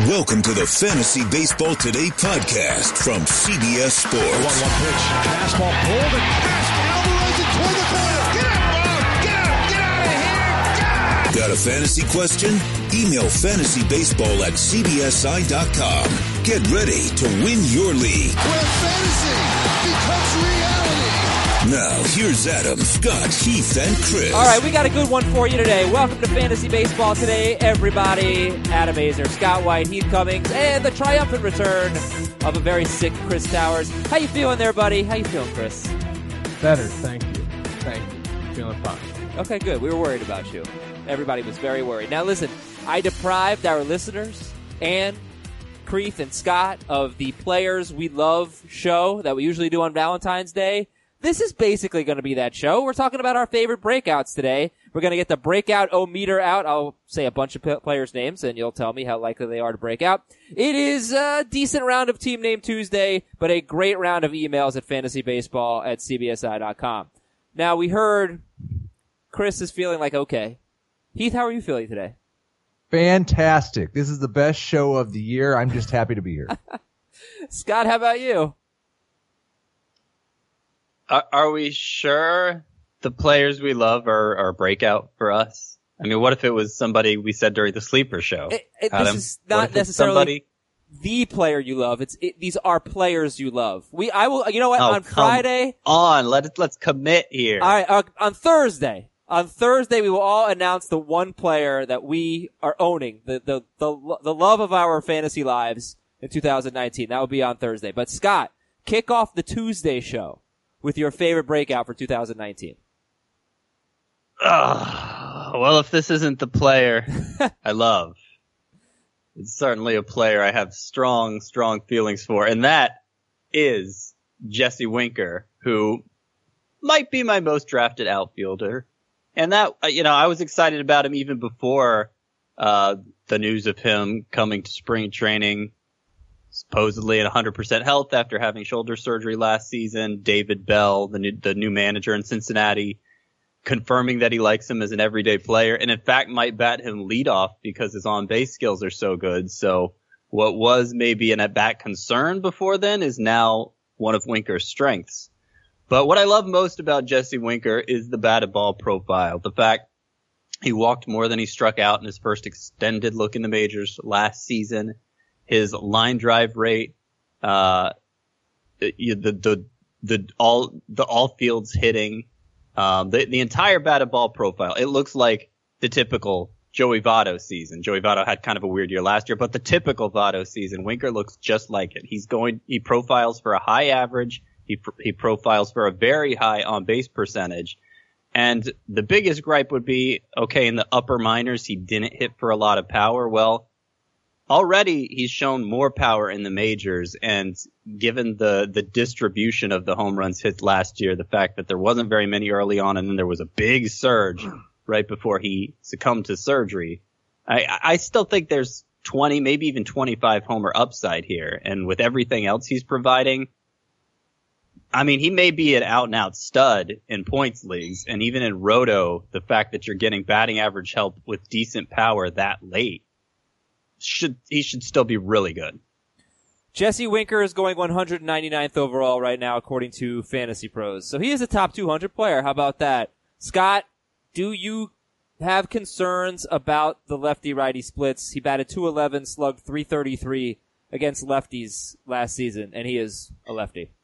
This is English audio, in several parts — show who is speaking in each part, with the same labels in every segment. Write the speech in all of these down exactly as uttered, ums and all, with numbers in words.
Speaker 1: Welcome to the Fantasy Baseball Today podcast from C B S Sports.
Speaker 2: one one pitch. Fastball pulled and passed. Alvarez and toward the corner. Get up, ball. Get up. Get out of here. Get!
Speaker 1: Got a fantasy question? Email fantasybaseball at c b s i dot com. Get ready to win your league.
Speaker 2: Where fantasy becomes reality.
Speaker 1: Now, here's Adam, Scott, Heath, and Chris.
Speaker 3: All right, we got a good one for you today. Welcome to Fantasy Baseball Today, everybody. Adam Azer, Scott White, Heath Cummings, and the triumphant return of a very sick Chris Towers. How you feeling there, buddy? How you feeling, Chris?
Speaker 4: Better, thank you. Thank you. Feeling fine.
Speaker 3: Okay, good. We were worried about you. Everybody was very worried. Now, listen, I deprived our listeners and Creeth and Scott of the Players We Love show that we usually do on Valentine's Day. This is basically going to be that show. We're talking about our favorite breakouts today. We're going to get the breakout-o-meter out. I'll say a bunch of players' names, and you'll tell me how likely they are to break out. It is a decent round of Team Name Tuesday, but a great round of emails at fantasybaseball at c b s i dot com. Now, we heard Chris is feeling like okay. Heath, how are you feeling today?
Speaker 4: Fantastic. This is the best show of the year. I'm just happy to be here.
Speaker 3: Scott, how about you?
Speaker 5: Are, are we sure the players we love are, are breakout for us? I mean, what if it was somebody we said during the sleeper show?
Speaker 3: It, it,
Speaker 5: Adam,
Speaker 3: this is not necessarily
Speaker 5: somebody...
Speaker 3: the player you love. It's it, these are players you love. We, I will. You know what?
Speaker 5: Oh,
Speaker 3: on Friday,
Speaker 5: on let let's commit here.
Speaker 3: All right. Uh, on Thursday, on Thursday, we will all announce the one player that we are owning, the the the the love of our fantasy lives in two thousand nineteen. That will be on Thursday. But Scott, kick off the Tuesday show with your favorite breakout for two thousand nineteen.
Speaker 5: Uh, well, if this isn't the player I love, it's certainly a player I have strong, strong feelings for, and that is Jesse Winker, who might be my most drafted outfielder. And that, you know, I was excited about him even before uh the news of him coming to spring training. Supposedly at one hundred percent health after having shoulder surgery last season. David Bell, the new, the new manager in Cincinnati, confirming that he likes him as an everyday player and in fact might bat him leadoff because his on-base skills are so good. So what was maybe an at-bat concern before then is now one of Winker's strengths. But what I love most about Jesse Winker is the batted ball profile. The fact he walked more than he struck out in his first extended look in the majors last season. His line drive rate, uh, the, the, the, all, the all fields hitting, um, the, the entire batted ball profile. It looks like the typical Joey Votto season. Joey Votto had kind of a weird year last year, but the typical Votto season, Winker looks just like it. He's going, he profiles for a high average. He, he profiles for a very high on base percentage. And the biggest gripe would be, okay, in the upper minors, he didn't hit for a lot of power. Well, already he's shown more power in the majors, and given the, the distribution of the home runs hit last year, the fact that there wasn't very many early on and then there was a big surge right before he succumbed to surgery, I, I still think there's twenty, maybe even twenty-five homer upside here. And with everything else he's providing, I mean, he may be an out-and-out stud in points leagues, and even in Roto, the fact that you're getting batting average help with decent power that late, Should he should still be really good.
Speaker 3: Jesse Winker is going one hundred ninety-ninth overall right now, according to Fantasy Pros. So he is a top two hundred player. How about that? Scott, do you have concerns about the lefty-righty splits? He batted two eleven, slugged three thirty-three against lefties last season, and he is a lefty.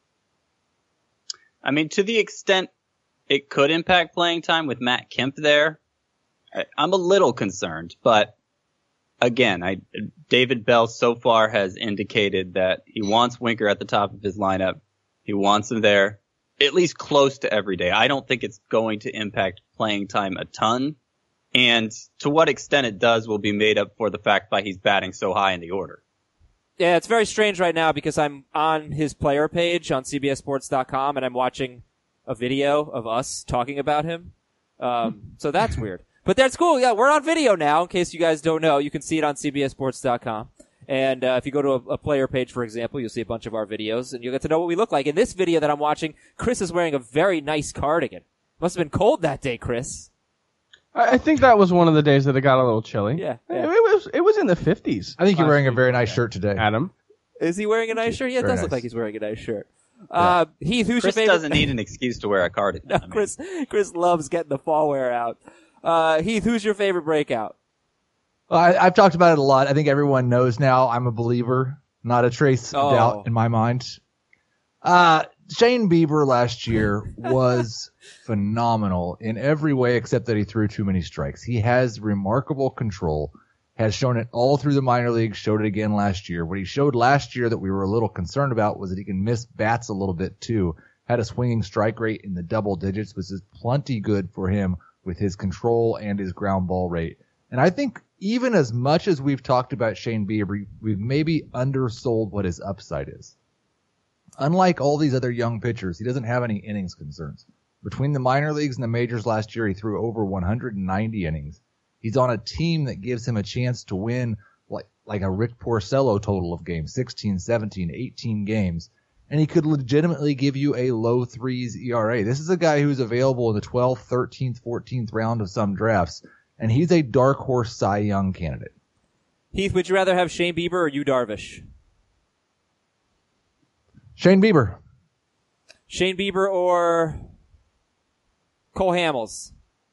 Speaker 5: I mean, to the extent it could impact playing time with Matt Kemp there, I, I'm a little concerned, but Again, I, David Bell so far has indicated that he wants Winker at the top of his lineup. He wants him there at least close to every day. I don't think it's going to impact playing time a ton. And to what extent it does will be made up for the fact that he's batting so high in the order.
Speaker 3: Yeah, it's very strange right now because I'm on his player page on C B S Sports dot com and I'm watching a video of us talking about him. Um, so that's weird. But that's cool. Yeah, we're on video now, in case you guys don't know. You can see it on C B S Sports dot com. And uh, if you go to a, a player page, for example, you'll see a bunch of our videos, and you'll get to know what we look like. In this video that I'm watching, Chris is wearing a very nice cardigan. Must have been cold that day, Chris.
Speaker 6: I, I think that was one of the days that it got a little chilly.
Speaker 3: Yeah,
Speaker 6: It,
Speaker 3: yeah.
Speaker 6: it was it was in the fifties.
Speaker 4: I think you're
Speaker 6: last
Speaker 4: wearing a
Speaker 6: week.
Speaker 4: very nice shirt today.
Speaker 6: Adam.
Speaker 3: Is he wearing a nice shirt? Yeah, it
Speaker 4: Very
Speaker 3: does look
Speaker 4: nice.
Speaker 3: like he's wearing a nice shirt. Uh, Heath, who's
Speaker 5: Chris
Speaker 3: your favorite?
Speaker 5: doesn't need an excuse to wear a cardigan.
Speaker 3: No,
Speaker 5: I mean,
Speaker 3: Chris, Chris loves getting the fall wear out. Uh, Heath, who's your favorite breakout?
Speaker 4: Well, I, I've talked about it a lot. I think everyone knows now I'm a believer, not a trace of
Speaker 3: Oh.
Speaker 4: doubt in my mind. Uh, Shane Bieber last year was phenomenal in every way except that he threw too many strikes. He has remarkable control, has shown it all through the minor leagues, showed it again last year. What he showed last year that we were a little concerned about was that he can miss bats a little bit too. Had a swinging strike rate in the double digits, which is plenty good for him with his control and his ground ball rate. And I think even as much as we've talked about Shane Bieber, we've maybe undersold what his upside is. Unlike all these other young pitchers, he doesn't have any innings concerns. Between the minor leagues and the majors last year, he threw over one hundred ninety innings. He's on a team that gives him a chance to win like, like a Rick Porcello total of games, sixteen, seventeen, eighteen games. And he could legitimately give you a low threes E R A. This is a guy who's available in the twelfth, thirteenth, fourteenth round of some drafts. And he's a dark horse Cy Young candidate.
Speaker 3: Heath, would you rather have Shane Bieber or Yu Darvish?
Speaker 4: Shane Bieber.
Speaker 3: Shane Bieber or Cole Hamels?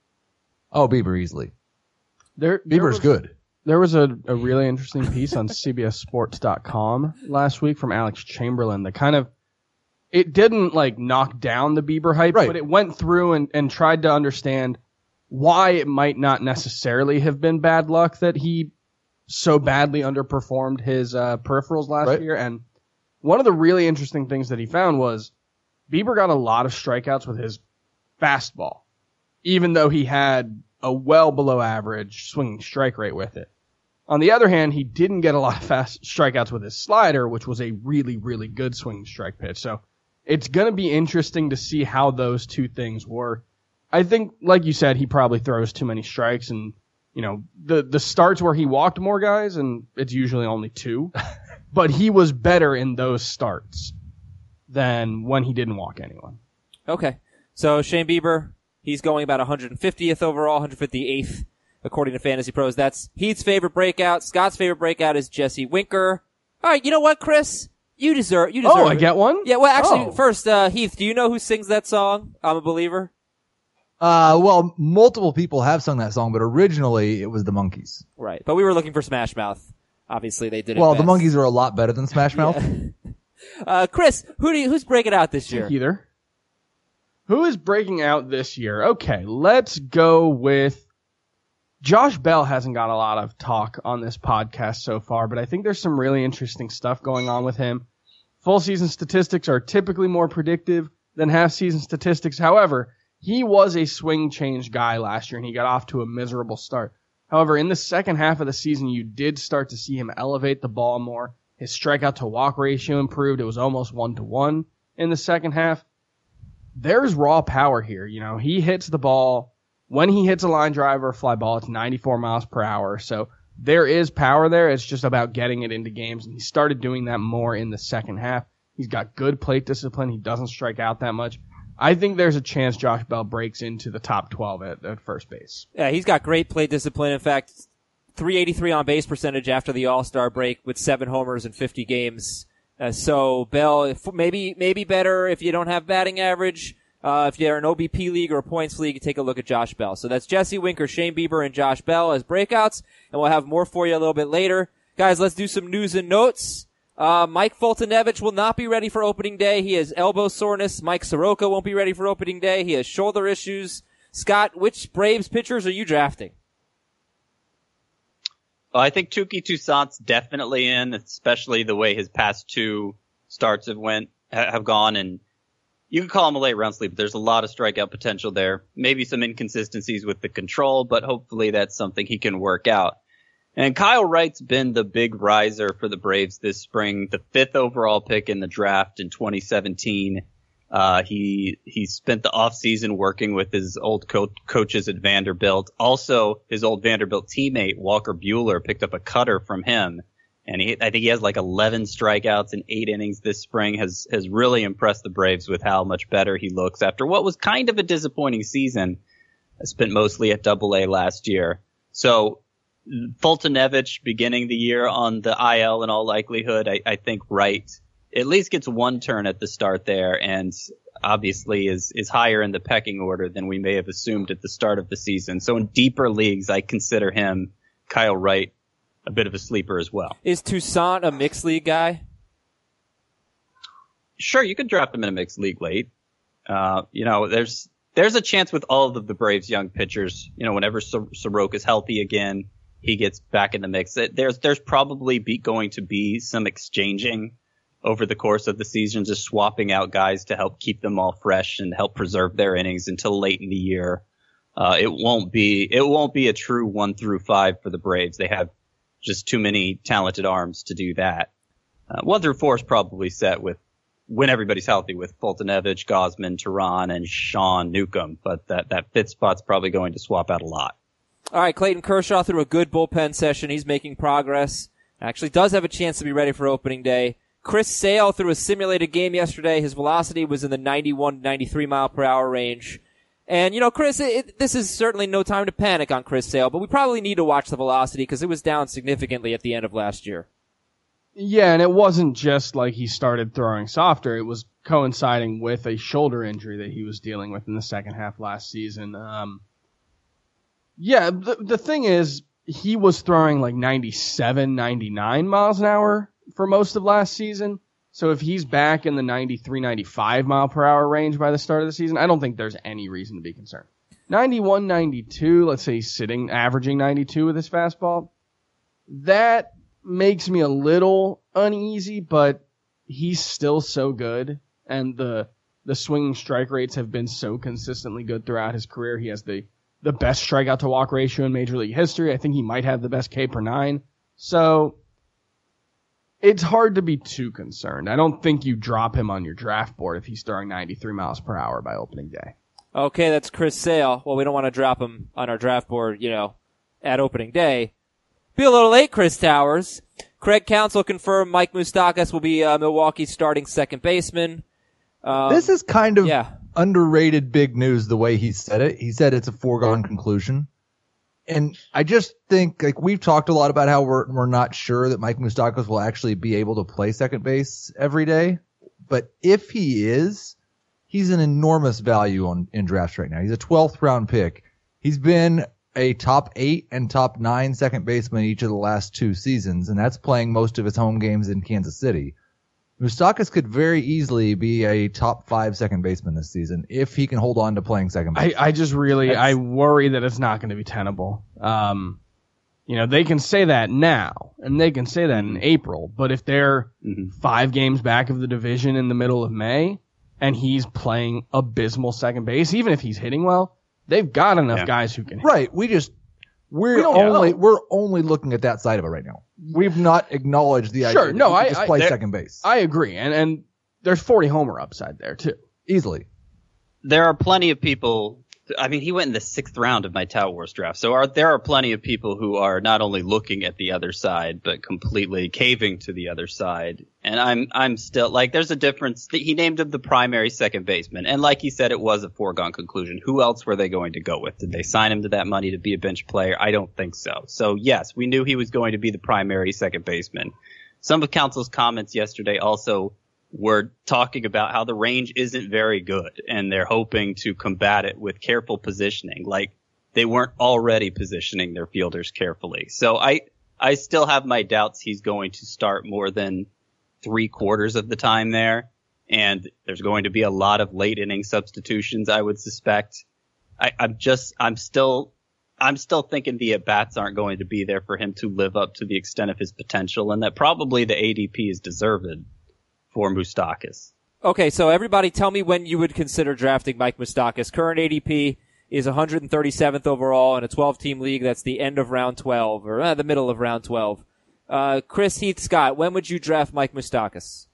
Speaker 4: Oh, Bieber easily.
Speaker 6: There, there
Speaker 4: Bieber's
Speaker 6: was,
Speaker 4: good.
Speaker 6: There was a, a really interesting piece on C B S Sports dot com last week from Alex Chamberlain that kind of, it didn't like knock down the Bieber hype,
Speaker 4: Right.
Speaker 6: but it went through and, and tried to understand why it might not necessarily have been bad luck that he so badly underperformed his uh, peripherals last
Speaker 4: Right.
Speaker 6: year. And one of the really interesting things that he found was Bieber got a lot of strikeouts with his fastball, even though he had a well below average swinging strike rate with it. On the other hand, he didn't get a lot of fast strikeouts with his slider, which was a really, really good swinging strike pitch. So it's going to be interesting to see how those two things work. I think, like you said, he probably throws too many strikes, and you know the the starts where he walked more guys, and it's usually only two, but he was better in those starts than when he didn't walk anyone.
Speaker 3: Okay. So Shane Bieber, he's going about one hundred fiftieth overall, one hundred fifty-eighth according to Fantasy Pros. That's Heath's favorite breakout. Scott's favorite breakout is Jesse Winker. All right, you know what, Chris? You deserve you deserve
Speaker 6: Oh, I
Speaker 3: it.
Speaker 6: get one?
Speaker 3: Yeah, well, actually,
Speaker 6: Oh.
Speaker 3: first, uh, Heath, do you know who sings that song, I'm a Believer?
Speaker 4: Uh, well, multiple people have sung that song, but originally it was the Monkees.
Speaker 3: Right. But we were looking for Smash Mouth. Obviously, they did it
Speaker 4: Well, the
Speaker 3: best.
Speaker 4: Monkees are a lot better than Smash Mouth.
Speaker 3: Uh, Chris, who do you, who's breaking out this year?
Speaker 6: Either. Who is breaking out this year? Okay, let's go with Josh Bell. Hasn't got a lot of talk on this podcast so far, but I think there's some really interesting stuff going on with him. Full season statistics are typically more predictive than half season statistics. However, he was a swing change guy last year and he got off to a miserable start. However, in the second half of the season, you did start to see him elevate the ball more. His strikeout to walk ratio improved. It was almost one to one in the second half. There's raw power here. You know, he hits the ball. When he hits a line drive or a fly ball, it's ninety-four miles per hour. So there is power there. It's just about getting it into games. And he started doing that more in the second half. He's got good plate discipline. He doesn't strike out that much. I think there's a chance Josh Bell breaks into the top twelve at, at first base.
Speaker 3: Yeah, he's got great plate discipline. In fact, three eighty-three on base percentage after the All-Star break with seven homers in fifty games. Uh, so Bell, if, maybe maybe better if you don't have batting average. Uh, if you're an O B P league or a points league, take a look at Josh Bell. So that's Jesse Winker, Shane Bieber, and Josh Bell as breakouts, and we'll have more for you a little bit later. Guys, let's do some news and notes. Uh, Mike Fultonevich will not be ready for opening day. He has elbow soreness. Mike Soroka won't be ready for opening day. He has shoulder issues. Scott, which Braves pitchers are you drafting?
Speaker 5: Well, I think Touki Toussaint's definitely in, especially the way his past two starts have went have gone. And you can call him a late round sleeper. There's a lot of strikeout potential there. Maybe some inconsistencies with the control, but hopefully that's something he can work out. And Kyle Wright's been the big riser for the Braves this spring, the fifth overall pick in the draft in twenty seventeen. Uh, he, he spent the offseason working with his old co- coaches at Vanderbilt. Also, his old Vanderbilt teammate, Walker Buehler, picked up a cutter from him. And he, I think he has like eleven strikeouts in eight innings this spring, has, has really impressed the Braves with how much better he looks after what was kind of a disappointing season. spent mostly at Double A last year. So Fultonevich beginning the year on the I L in all likelihood, I, I think Wright at least gets one turn at the start there, and obviously is is higher in the pecking order than we may have assumed at the start of the season. So in deeper leagues, I consider him, Kyle Wright, a bit of a sleeper as well.
Speaker 3: Is Toussaint a mixed league guy?
Speaker 5: Sure, you could draft him in a mixed league late. Uh, you know, there's there's a chance with all of the Braves' young pitchers. You know, whenever Sor- Soroka's healthy again, he gets back in the mix. There's there's probably be, going to be some exchanging over the course of the season, just swapping out guys to help keep them all fresh and help preserve their innings until late in the year. Uh, it won't be it won't be a true one through five for the Braves. They have just too many talented arms to do that. Uh, one through four is probably set with when everybody's healthy with Fultonevich, Gausman, Tehran, and Sean Newcomb. But that, that fifth spot's probably going to swap out a lot.
Speaker 3: All right, Clayton Kershaw threw a good bullpen session. He's making progress. Actually does have a chance to be ready for opening day. Chris Sale threw a simulated game yesterday. His velocity was in the ninety-one, ninety-three mile per hour range. And, you know, Chris, it, it, this is certainly no time to panic on Chris Sale, but we probably need to watch the velocity because it was down significantly at the end of last year.
Speaker 6: Yeah, and it wasn't just like he started throwing softer. It was coinciding with a shoulder injury that he was dealing with in the second half last season. Um, yeah, the, the thing is, he was throwing like ninety-seven, ninety-nine miles an hour for most of last season. So if he's back in the ninety-three, ninety-five mile per hour range by the start of the season, I don't think there's any reason to be concerned. ninety-one, ninety-two, let's say he's sitting, averaging ninety-two with his fastball. That makes me a little uneasy, but he's still so good, and the the swinging strike rates have been so consistently good throughout his career. He has the, the best strikeout to walk ratio in Major League history. I think he might have the best K per nine. So it's hard to be too concerned. I don't think you drop him on your draft board if he's throwing ninety-three miles per hour by opening day.
Speaker 3: Okay, that's Chris Sale. Well, we don't want to drop him on our draft board, you know, at opening day. Be a little late, Chris Towers. Craig Counsell confirmed Mike Moustakas will be uh, Milwaukee's starting second baseman. Um,
Speaker 4: This is kind of
Speaker 3: yeah.
Speaker 4: underrated big news the way he said it. He said it's a foregone conclusion. And I just think, like, we've talked a lot about how we're we're not sure that Mike Moustakas will actually be able to play second base every day. But if he is, he's an enormous value on in drafts right now. He's a twelfth round pick. He's been a top eight and top nine second baseman each of the last two seasons, and that's playing most of his home games in Kansas City. Moustakas could very easily be a top five second baseman this season if he can hold on to playing second base.
Speaker 6: I, I just really,
Speaker 4: That's,
Speaker 6: I worry that it's not going to be tenable. Um, you know, they can say that now, and they can say that in April, but if they're
Speaker 5: Mm-hmm.
Speaker 6: five games back of the division in the middle of May, and he's playing abysmal second base, even if he's hitting well, they've got enough
Speaker 5: Yeah.
Speaker 6: guys who can hit.
Speaker 4: Right. We just we're
Speaker 6: We don't
Speaker 4: only
Speaker 6: know.
Speaker 4: we're only looking at that side of it right now. We've not acknowledged the idea
Speaker 6: Sure,
Speaker 4: that
Speaker 6: no,
Speaker 4: he
Speaker 6: I-
Speaker 4: can just
Speaker 6: I-
Speaker 4: play
Speaker 6: there-
Speaker 4: second base
Speaker 6: I agree, and and there's forty homer upside there too.
Speaker 4: easily.
Speaker 5: There are plenty of people. I mean, he went in the sixth round of my Tout Wars draft. So are, there are plenty of people who are not only looking at the other side, but completely caving to the other side. And I'm, I'm still like, there's a difference. He named him the primary second baseman. And like he said, it was a foregone conclusion. Who else were they going to go with? Did they sign him to that money to be a bench player? I don't think so. So yes, we knew he was going to be the primary second baseman. Some of Counsell's comments yesterday also were talking about how the range isn't very good, and they're hoping to combat it with careful positioning. Like they weren't already positioning their fielders carefully. So I, I still have my doubts he's going to start more than three quarters of the time there. And there's going to be a lot of late inning substitutions, I would suspect. I, I'm just, I'm still, I'm still thinking the at-bats aren't going to be there for him to live up to the extent of his potential, and that probably the A D P is deserved for Moustakas.
Speaker 3: Okay, so everybody tell me when you would consider drafting Mike Moustakas. Current A D P is one hundred thirty-seventh overall in a twelve-team league. That's the end of round twelve, or uh, the middle of round twelve. Uh, Chris Heath Scott, when would you draft Mike Moustakas?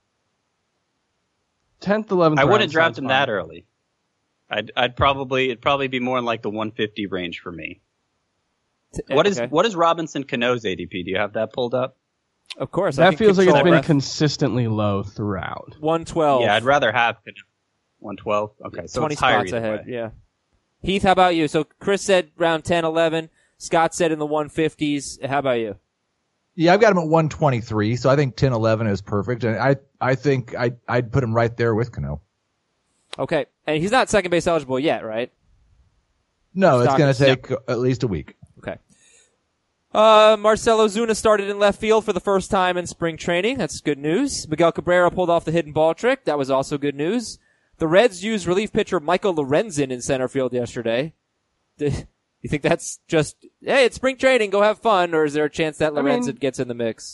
Speaker 6: tenth, eleventh.
Speaker 5: I
Speaker 6: round
Speaker 5: wouldn't draft
Speaker 6: sounds
Speaker 5: him
Speaker 6: fine.
Speaker 5: that early. I'd, I'd probably, it'd probably be more in like the one fifty range for me.
Speaker 3: T-
Speaker 5: What is,
Speaker 3: okay.
Speaker 5: what is Robinson Cano's A D P? Do you have that pulled up?
Speaker 3: Of course. I
Speaker 6: That
Speaker 3: can
Speaker 6: feels like it's
Speaker 3: control
Speaker 6: been
Speaker 3: it.
Speaker 6: consistently low throughout.
Speaker 3: one twelve.
Speaker 5: Yeah, I'd rather have Cano. one twelve? Okay, so
Speaker 3: twenty
Speaker 5: it's higher
Speaker 3: spots
Speaker 5: either
Speaker 3: ahead,
Speaker 5: way.
Speaker 3: yeah. Heath, how about you? So Chris said round ten, eleven. Scott said in the one fifties. How about you?
Speaker 4: Yeah, I've got him at one twenty-three, so I think ten eleven is perfect. And I, I think I, I'd put him right there with Cano.
Speaker 3: Okay. And he's not second base eligible yet, right?
Speaker 4: No, it's going to take
Speaker 3: Yep.
Speaker 4: at least a week.
Speaker 3: Okay. Uh, Marcelo Zuna started in left field for the first time in spring training. That's good news. Miguel Cabrera pulled off the hidden ball trick. That was also good news. The Reds used relief pitcher Michael Lorenzen in center field yesterday. You think that's just, hey, it's spring training, go have fun, or is there a chance that Lorenzen I mean, gets in the mix?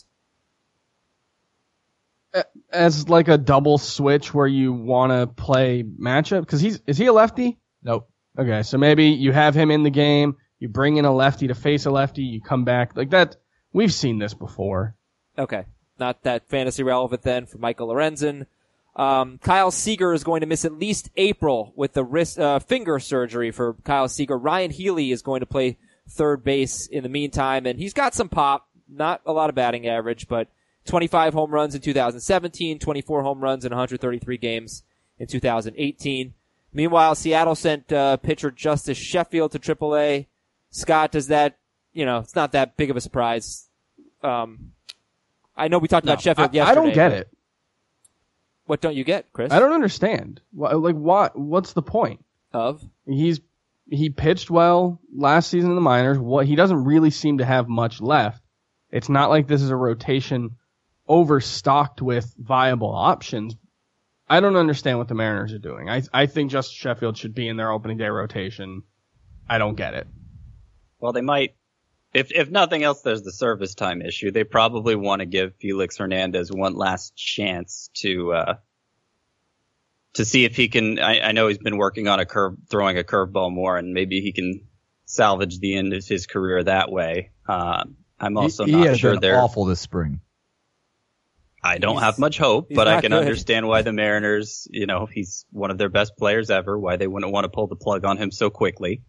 Speaker 6: As like a double switch where you want to play matchup? Because he's, is he a lefty?
Speaker 4: Nope.
Speaker 6: Okay, so maybe you have him in the game, you bring in a lefty to face a lefty, you come back. Like that, we've seen this before.
Speaker 3: Okay. Not that fantasy relevant then for Michael Lorenzen. Um, Kyle Seager is going to miss at least April with the wrist, uh, finger surgery for Kyle Seager. Ryan Healy is going to play third base in the meantime, and he's got some pop. Not a lot of batting average, but twenty-five home runs in two thousand seventeen, twenty-four home runs in one hundred thirty-three games in two thousand eighteen. Meanwhile, Seattle sent, uh, pitcher Justice Sheffield to triple A. Scott, does that, you know, it's not that big of a surprise. Um, I know we talked
Speaker 6: no,
Speaker 3: about Sheffield
Speaker 6: I,
Speaker 3: yesterday.
Speaker 6: I don't get it.
Speaker 3: What don't you get, Chris?
Speaker 6: I don't understand. Like, what? What's the point
Speaker 3: of?
Speaker 6: He's he pitched well last season in the minors. What he doesn't really seem to have much left. It's not like this is a rotation overstocked with viable options. I don't understand what the Mariners are doing. I I think Justice Sheffield should be in their opening day rotation. I don't get it.
Speaker 5: Well, they might. If if nothing else, there's the service time issue. They probably want to give Felix Hernandez one last chance to uh, to see if he can. I, I know he's been working on a curve, throwing a curveball more, and maybe he can salvage the end of his career that way. Uh, I'm also
Speaker 4: he,
Speaker 5: not
Speaker 4: he has
Speaker 5: sure
Speaker 4: been
Speaker 5: they're
Speaker 4: awful this spring.
Speaker 5: I don't
Speaker 3: he's,
Speaker 5: have much hope, but I can
Speaker 3: good.
Speaker 5: understand why the Mariners, you know, he's one of their best players ever, why they wouldn't want to pull the plug on him so quickly.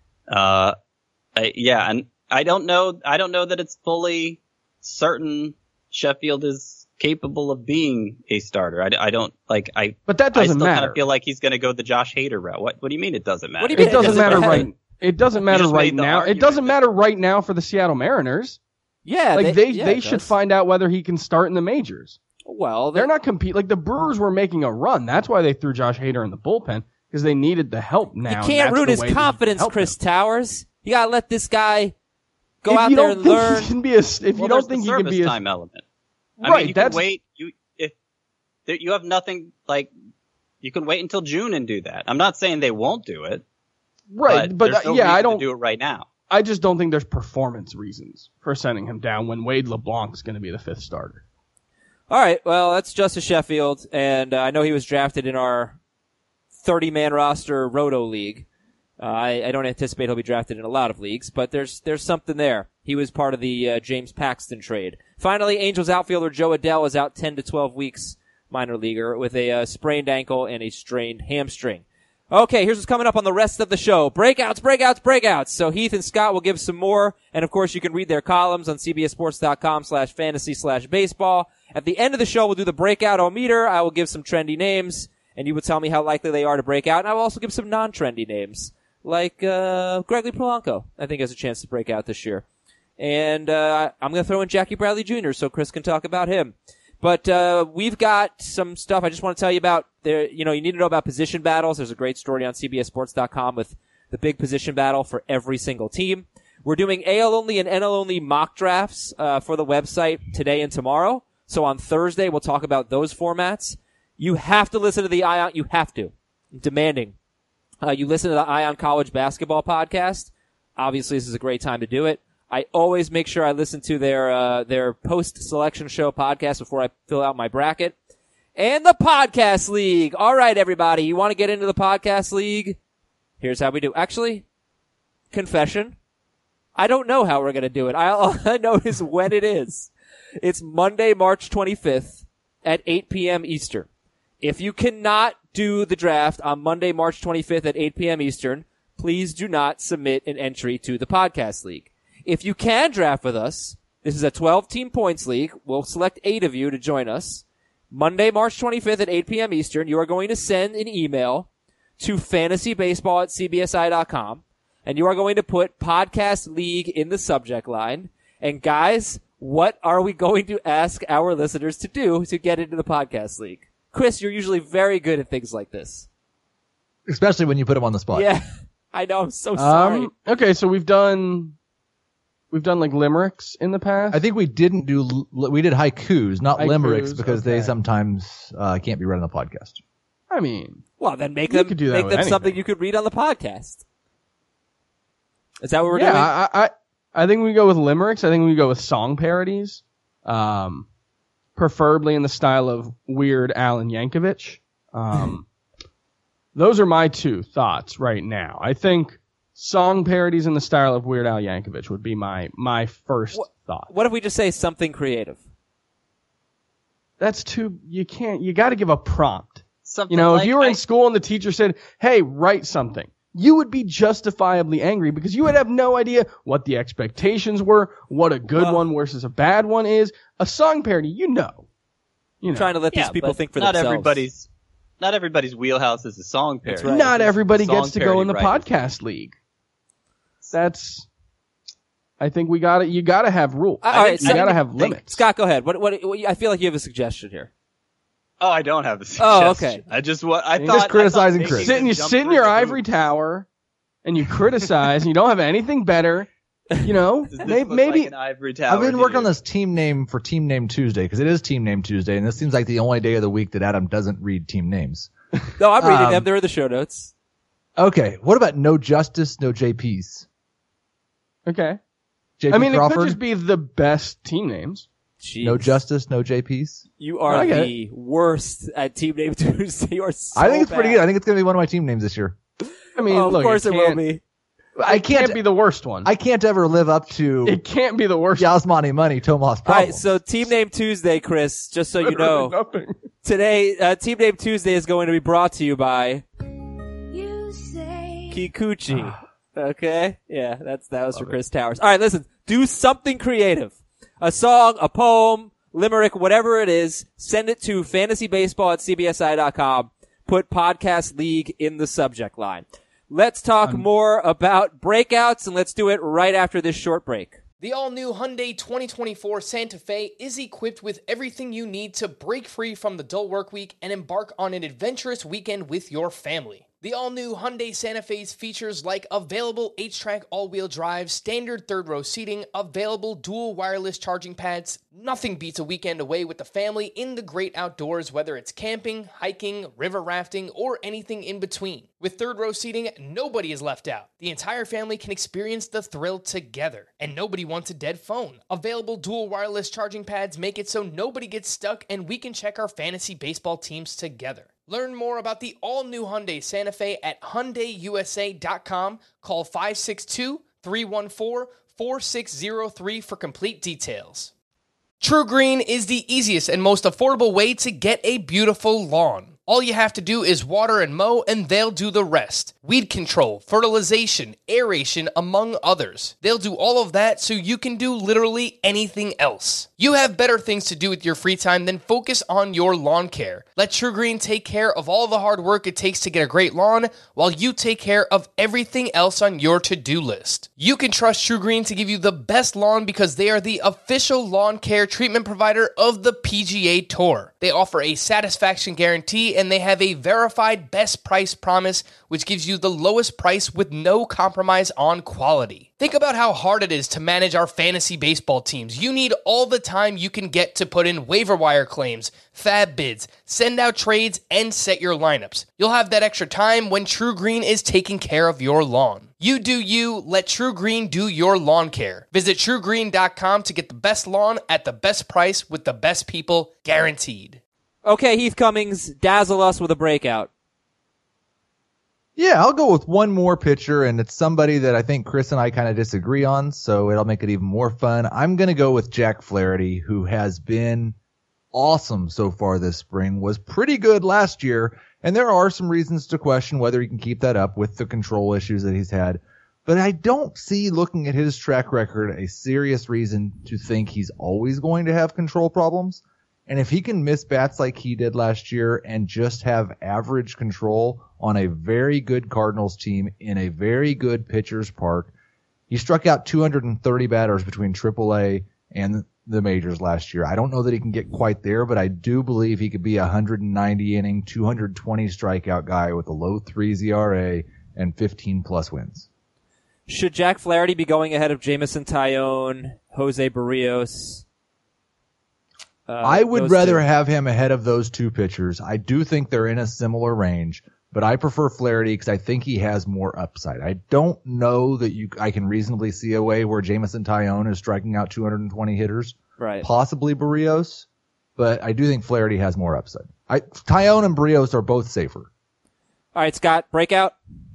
Speaker 5: Uh, I, yeah, and. I don't know. I don't know that it's fully certain Sheffield is capable of being a starter. I, I don't like. I
Speaker 6: but that doesn't
Speaker 5: I still
Speaker 6: matter.
Speaker 5: kind of feel like he's going to go the Josh Hader route. What? What do you mean it doesn't matter?
Speaker 3: What do you mean
Speaker 6: it doesn't,
Speaker 3: doesn't
Speaker 6: matter
Speaker 3: matter?
Speaker 6: right. It doesn't matter
Speaker 5: just
Speaker 6: right
Speaker 5: made the
Speaker 6: now. It
Speaker 5: argument
Speaker 6: doesn't
Speaker 5: that-
Speaker 6: matter right now for the Seattle Mariners.
Speaker 3: Yeah,
Speaker 6: Like
Speaker 3: they,
Speaker 6: they
Speaker 3: yeah,
Speaker 6: they
Speaker 3: it
Speaker 6: should
Speaker 3: does.
Speaker 6: find out whether he can start in the majors.
Speaker 3: Well,
Speaker 6: They're not compete. Like the Brewers were making a run. That's why they threw Josh Hader in the bullpen because they needed the help now.
Speaker 3: You
Speaker 6: and
Speaker 3: can't
Speaker 6: that's
Speaker 3: ruin
Speaker 6: the
Speaker 3: his
Speaker 6: way to
Speaker 3: confidence,
Speaker 6: help
Speaker 3: Chris
Speaker 6: him.
Speaker 3: Towers. You gotta let this guy go
Speaker 6: if
Speaker 3: out
Speaker 6: you
Speaker 3: there
Speaker 6: don't
Speaker 3: and
Speaker 6: think
Speaker 3: learn.
Speaker 6: He can be a, if you
Speaker 5: well,
Speaker 6: don't
Speaker 5: there's
Speaker 6: think
Speaker 5: the
Speaker 6: he can
Speaker 5: service
Speaker 6: be a
Speaker 5: time element. I
Speaker 6: right,
Speaker 5: mean, you
Speaker 6: that's
Speaker 5: can wait. You if there, you have nothing like you can wait until June and do that. I'm not saying they won't do it.
Speaker 6: right.
Speaker 5: But,
Speaker 6: But,
Speaker 5: there's
Speaker 6: uh,
Speaker 5: no
Speaker 6: yeah,
Speaker 5: reason
Speaker 6: I don't.
Speaker 5: to do it right now.
Speaker 6: I just don't think there's performance reasons for sending him down when Wade LeBlanc's going to be the fifth starter.
Speaker 3: All right, well, that's Justice Sheffield, and uh, I know he was drafted in our thirty-man roster Roto League. Uh, I, I don't anticipate he'll be drafted in a lot of leagues, but there's there's something there. He was part of the uh, James Paxton trade. Finally, Angels outfielder Joe Adell is out ten to twelve weeks, minor leaguer, with a uh, sprained ankle and a strained hamstring. Okay, here's what's coming up on the rest of the show. Breakouts, breakouts, breakouts. So Heath and Scott will give some more, and of course you can read their columns on cbssports.com slash fantasy slash baseball. At the end of the show, we'll do the breakout-o-meter. I will give some trendy names, and you will tell me how likely they are to break out, and I will also give some non-trendy names, like uh Gregory Polanco, I think has a chance to break out this year. And uh I'm going to throw in Jackie Bradley Junior so Chris can talk about him. But uh we've got some stuff I just want to tell you about. There, you know, you need to know about position battles. There's a great story on c b s sports dot com with the big position battle for every single team. We're doing A L only and N L only mock drafts uh for the website today and tomorrow. So on Thursday we'll talk about those formats. You have to listen to the Ion. You have to. I'm demanding. Uh, you listen to the Ion College Basketball Podcast. Obviously, this is a great time to do it. I always make sure I listen to their uh, their post-selection show podcast before I fill out my bracket. And the Podcast League. All right, everybody. You want to get into the Podcast League? Here's how we do. Actually, confession. I don't know how we're going to do it. I, all I know is when it is. It's Monday, March twenty-fifth at eight p.m. Eastern. If you cannot do the draft on Monday, March twenty-fifth at eight p.m. Eastern, please do not submit an entry to the Podcast League. If you can draft with us, this is a twelve-team points league. We'll select eight of you to join us. Monday, March twenty-fifth at eight p.m. Eastern, you are going to send an email to fantasybaseball at c b s i dot com, and you are going to put Podcast League in the subject line. And guys, what are we going to ask our listeners to do to get into the Podcast League? Chris, you're usually very good at things like this.
Speaker 4: Especially when you put them on the spot.
Speaker 3: Yeah, I know. I'm so sorry.
Speaker 6: Um, okay, so we've done we've done like limericks in the past.
Speaker 4: I think we didn't do, we did haikus, not
Speaker 6: Haikus,
Speaker 4: limericks, because
Speaker 6: okay.
Speaker 4: they sometimes uh, can't be read on the podcast.
Speaker 6: I mean,
Speaker 3: Well, then make
Speaker 6: You
Speaker 3: them
Speaker 6: could do that
Speaker 3: make
Speaker 6: with
Speaker 3: them
Speaker 6: anything.
Speaker 3: something you could read on the podcast. Is that what we're
Speaker 6: yeah,
Speaker 3: doing?
Speaker 6: I, I I think we go with limericks. I think we go with song parodies, um, preferably in the style of Weird Al and Yankovic. Um, those are my two thoughts right now. I think song parodies in the style of Weird Al Yankovic would be my my first
Speaker 3: What-
Speaker 6: thought.
Speaker 3: What if we just say something creative?
Speaker 6: That's too. You can't. You got to give a prompt.
Speaker 5: Something
Speaker 6: You know,
Speaker 5: like
Speaker 6: if you were
Speaker 5: I-
Speaker 6: in school and the teacher said, "Hey, write something," you would be justifiably angry because you would have no idea what the expectations were, what a good
Speaker 3: Well-
Speaker 6: one versus a bad one is. A song parody, you know. You know.
Speaker 3: Trying to let
Speaker 5: yeah,
Speaker 3: these people
Speaker 5: but
Speaker 3: think for
Speaker 5: not
Speaker 3: themselves.
Speaker 5: everybody's not everybody's wheelhouse is a song parody.
Speaker 3: right.
Speaker 6: Not everybody
Speaker 5: Song
Speaker 6: gets to go in the
Speaker 5: parody writing.
Speaker 6: podcast league. That's. I think we got to You got to have rules.
Speaker 3: All right,
Speaker 6: you
Speaker 3: so-
Speaker 6: got to have limits.
Speaker 3: Scott, go ahead. What, what, what? I feel like you have a suggestion here.
Speaker 5: Oh, I don't have a
Speaker 3: Oh,
Speaker 5: suggestion.
Speaker 3: okay.
Speaker 5: I just what I
Speaker 6: You're
Speaker 5: thought.
Speaker 6: just criticizing
Speaker 5: I thought
Speaker 6: Chris.
Speaker 5: maybe
Speaker 6: Sit in, you
Speaker 5: jump
Speaker 6: sit in
Speaker 5: through
Speaker 6: your
Speaker 5: the
Speaker 6: ivory
Speaker 5: hoops.
Speaker 6: tower, and you criticize, and you don't have anything better. You know,
Speaker 5: Does this
Speaker 6: May-
Speaker 5: look
Speaker 6: maybe
Speaker 5: like an ivory tower
Speaker 4: I've been
Speaker 5: to
Speaker 4: working on
Speaker 5: you?
Speaker 4: this team name for Team Name Tuesday, because it is Team Name Tuesday, and this seems like the only day of the week that Adam doesn't read team names.
Speaker 3: No, I'm reading
Speaker 4: Um,
Speaker 3: them. They're in the show notes.
Speaker 4: Okay, what about no justice, no J Ps?
Speaker 6: okay.
Speaker 4: J P
Speaker 6: I mean, it
Speaker 4: Crawford,
Speaker 6: could just be the best team names.
Speaker 3: Jeez.
Speaker 4: no justice, no J Ps?
Speaker 3: You are
Speaker 6: I get
Speaker 3: the worst at Team Name Tuesday. You are so
Speaker 4: I think it's pretty
Speaker 3: bad.
Speaker 4: good. I think it's going to be one of my team names this year.
Speaker 6: I mean,
Speaker 3: Oh, of
Speaker 6: look,
Speaker 3: course
Speaker 6: it,
Speaker 3: it will
Speaker 6: can't-
Speaker 3: be.
Speaker 4: I
Speaker 6: It can't
Speaker 4: can't,
Speaker 6: be the worst one.
Speaker 4: I can't ever live up to
Speaker 6: it can't be the worst.
Speaker 4: Yasmani Money, Tomas
Speaker 3: All
Speaker 4: problem.
Speaker 3: right, so Team Name Tuesday, Chris, just so you know,
Speaker 6: Nothing.
Speaker 3: today, uh, Team Name Tuesday is going to be brought to you by
Speaker 7: You say
Speaker 3: Kikuchi. Okay? Yeah, that's that was for Chris Towers. All right, listen. Do something creative. A song, a poem, limerick, whatever it is. Send it to fantasybaseball at c b s i dot com. Put Podcast League in the subject line. Let's talk more about breakouts, and let's do it right after this short break.
Speaker 8: The all-new Hyundai twenty twenty-four Santa Fe is equipped with everything you need to break free from the dull work week and embark on an adventurous weekend with your family. The all-new Hyundai Santa Fe's features like available H-Track all-wheel drive, standard third-row seating, available dual wireless charging pads. Nothing beats a weekend away with the family in the great outdoors, whether it's camping, hiking, river rafting, or anything in between. With third-row seating, nobody is left out. The entire family can experience the thrill together, and nobody wants a dead phone. Available dual wireless charging pads make it so nobody gets stuck, and we can check our fantasy baseball teams together. Learn more about the all-new Hyundai Santa Fe at Hyundai U S A dot com. Call five six two, three one four, four six zero three for complete details. True Green is the easiest and most affordable way to get a beautiful lawn. All you have to do is water and mow, and they'll do the rest. Weed control, fertilization, aeration, among others. They'll do all of that so you can do literally anything else. You have better things to do with your free time than focus on your lawn care. Let True Green take care of all the hard work it takes to get a great lawn, while you take care of everything else on your to-do list. You can trust True Green to give you the best lawn because they are the official lawn care treatment provider of the P G A Tour. They offer a satisfaction guarantee, and they have a verified best price promise, which gives you the lowest price with no compromise on quality. Think about how hard it is to manage our fantasy baseball teams. You need all the time you can get to put in waiver wire claims, fab bids, send out trades, and set your lineups. You'll have that extra time when True Green is taking care of your lawn. You do you, let True Green do your lawn care. Visit true green dot com to get the best lawn at the best price with the best people, guaranteed.
Speaker 3: Okay, Heath Cummings, dazzle us with a breakout.
Speaker 4: Yeah, I'll go with one more pitcher, and it's somebody that I think Chris and I kind of disagree on, so it'll make it even more fun. I'm going to go with Jack Flaherty, who has been awesome so far this spring, was pretty good last year, and there are some reasons to question whether he can keep that up with the control issues that he's had. But I don't see, looking at his track record, a serious reason to think he's always going to have control problems. And if he can miss bats like he did last year and just have average control on a very good Cardinals team in a very good pitcher's park, he struck out two hundred thirty batters between triple A and the majors last year. I don't know that he can get quite there, but I do believe he could be a one hundred ninety inning, two hundred twenty strikeout guy with a low threes E R A and fifteen plus wins.
Speaker 3: Should Jack Flaherty be going ahead of Jameson Taillon, Jose Barrios? Uh,
Speaker 4: I would rather
Speaker 3: two.
Speaker 4: have him ahead of those two pitchers. I do think they're in a similar range, but I prefer Flaherty because I think he has more upside. I don't know that you I can reasonably see a way where Jameson Taillon is striking out two hundred twenty hitters.
Speaker 3: Right.
Speaker 4: Possibly Barrios, but I do think Flaherty has more upside. I, Taillon and Barrios are both safer.
Speaker 3: All right, Scott, breakout.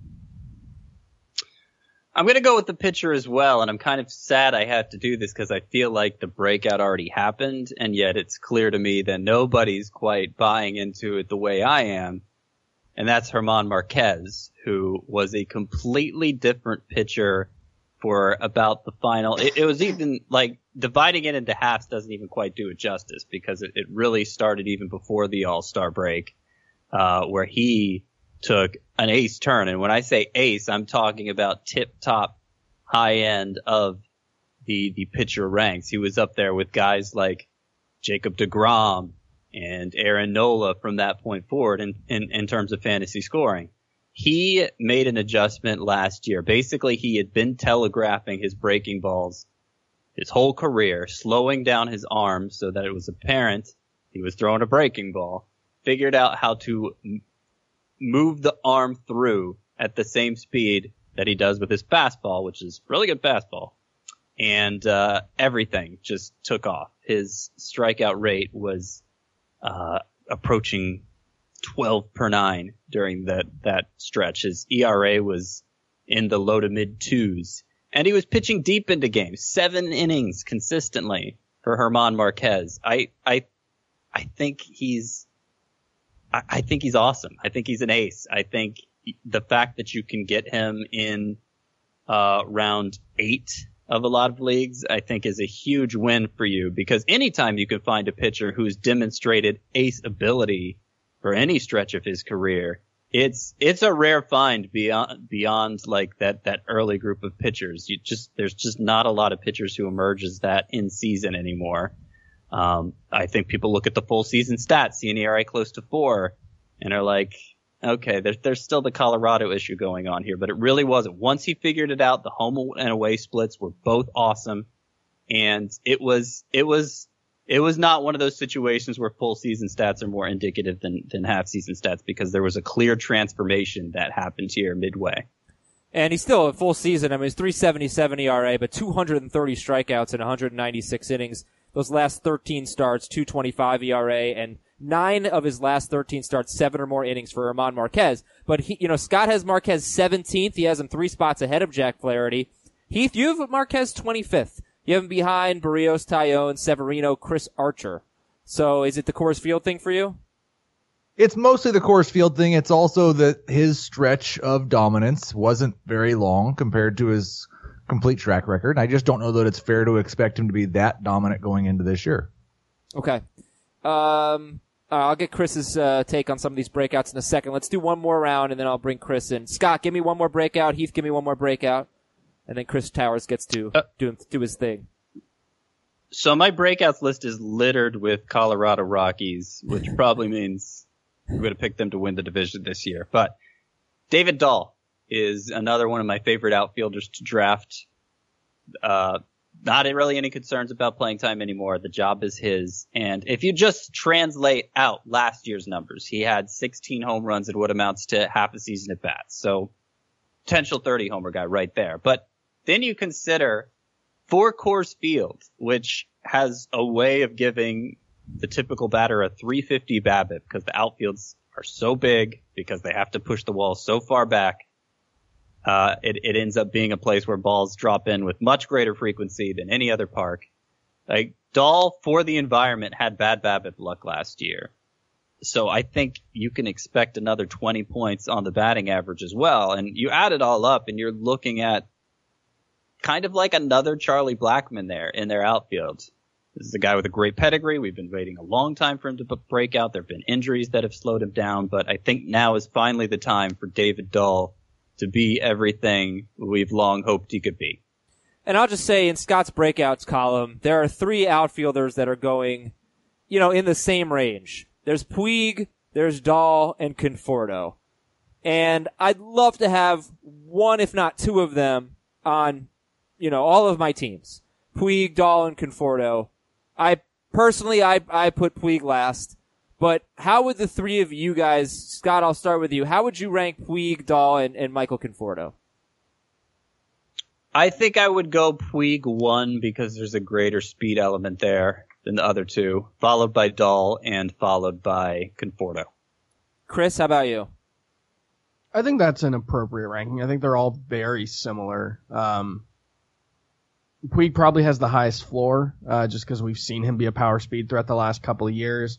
Speaker 5: I'm going to go with the pitcher as well, and I'm kind of sad I have to do this because I feel like the breakout already happened, and yet it's clear to me that nobody's quite buying into it the way I am, and that's German Marquez, who was a completely different pitcher for about the final. It, it was even like dividing it into halves doesn't even quite do it justice because it, it really started even before the All-Star break, uh, where he took an ace turn. And when I say ace, I'm talking about tip-top high end of the the pitcher ranks. He was up there with guys like Jacob deGrom and Aaron Nola from that point forward in, in, in terms of fantasy scoring. He made an adjustment last year. Basically, he had been telegraphing his breaking balls his whole career, slowing down his arm so that it was apparent he was throwing a breaking ball, figured out how to move the arm through at the same speed that he does with his fastball, which is really good fastball. And uh everything just took off. His strikeout rate was uh approaching twelve per nine during that that stretch. His E R A was in the low to mid twos. And he was pitching deep into games, seven innings consistently for German Marquez. I I I think he's I think he's awesome. I think he's an ace. I think the fact that you can get him in uh, round eight of a lot of leagues, I think is a huge win for you because anytime you can find a pitcher who's demonstrated ace ability for any stretch of his career, it's it's a rare find beyond beyond like that that early group of pitchers. You just there's just not a lot of pitchers who emerge as that in season anymore. Um, I think people look at the full season stats, see an E R A close to four, and are like, okay, there's, there's still the Colorado issue going on here, but it really wasn't. Once he figured it out, the home and away splits were both awesome. And it was, it was, it was not one of those situations where full season stats are more indicative than, than half season stats because there was a clear transformation that happened here midway.
Speaker 3: And he's still a full season. I mean, he's three seventy-seven E R A, but two hundred thirty strikeouts in one hundred ninety-six innings. Those last thirteen starts, two twenty-five E R A, and nine of his last thirteen starts, seven or more innings for German Marquez. But he, you know, Scott has Marquez seventeenth. He has him three spots ahead of Jack Flaherty. Heath, you have Marquez twenty-fifth. You have him behind Barrios, Taillon, Severino, Chris Archer. So is it the Coors Field thing for you?
Speaker 4: It's mostly the Coors Field thing. It's also that his stretch of dominance wasn't very long compared to his complete track record. I just don't know that it's fair to expect him to be that dominant going into this year.
Speaker 3: Okay. Um, I'll get Chris's uh, take on some of these breakouts in a second. Let's do one more round, and then I'll bring Chris in. Scott, give me one more breakout. Heath, give me one more breakout. And then Chris Towers gets to uh, do, do his thing.
Speaker 5: So my breakouts list is littered with Colorado Rockies, which probably means we're going to pick them to win the division this year. But David Dahl is another one of my favorite outfielders to draft. Uh, not really any concerns about playing time anymore. The job is his. And if you just translate out last year's numbers, he had sixteen home runs and what amounts to half a season at bats. So potential thirty homer guy right there. But then you consider for Coors Field, which has a way of giving the typical batter a three fifty BABIP because the outfields are so big because they have to push the wall so far back. Uh, it, it ends up being a place where balls drop in with much greater frequency than any other park. Like Dahl, for the environment, had bad BABIP luck last year. So I think you can expect another twenty points on the batting average as well. And you add it all up and you're looking at kind of like another Charlie Blackmon there in their outfield. This is a guy with a great pedigree. We've been waiting a long time for him to break out. There have been injuries that have slowed him down, but I think now is finally the time for David Dahl to be everything we've long hoped he could be.
Speaker 3: And I'll just say in Scott's breakouts column, there are three outfielders that are going, you know, in the same range. There's Puig, there's Dahl, and Conforto. And I'd love to have one, if not two of them on, you know, all of my teams. Puig, Dahl, and Conforto. I personally, I, I put Puig last, but how would the three of you guys, Scott, I'll start with you. How would you rank Puig, Dahl, and, and Michael Conforto?
Speaker 5: I think I would go Puig one because there's a greater speed element there than the other two, followed by Dahl and followed by Conforto.
Speaker 3: Chris, how about you?
Speaker 6: I think that's an appropriate ranking. I think they're all very similar. Um, Puig probably has the highest floor, uh, just because we've seen him be a power speed threat the last couple of years.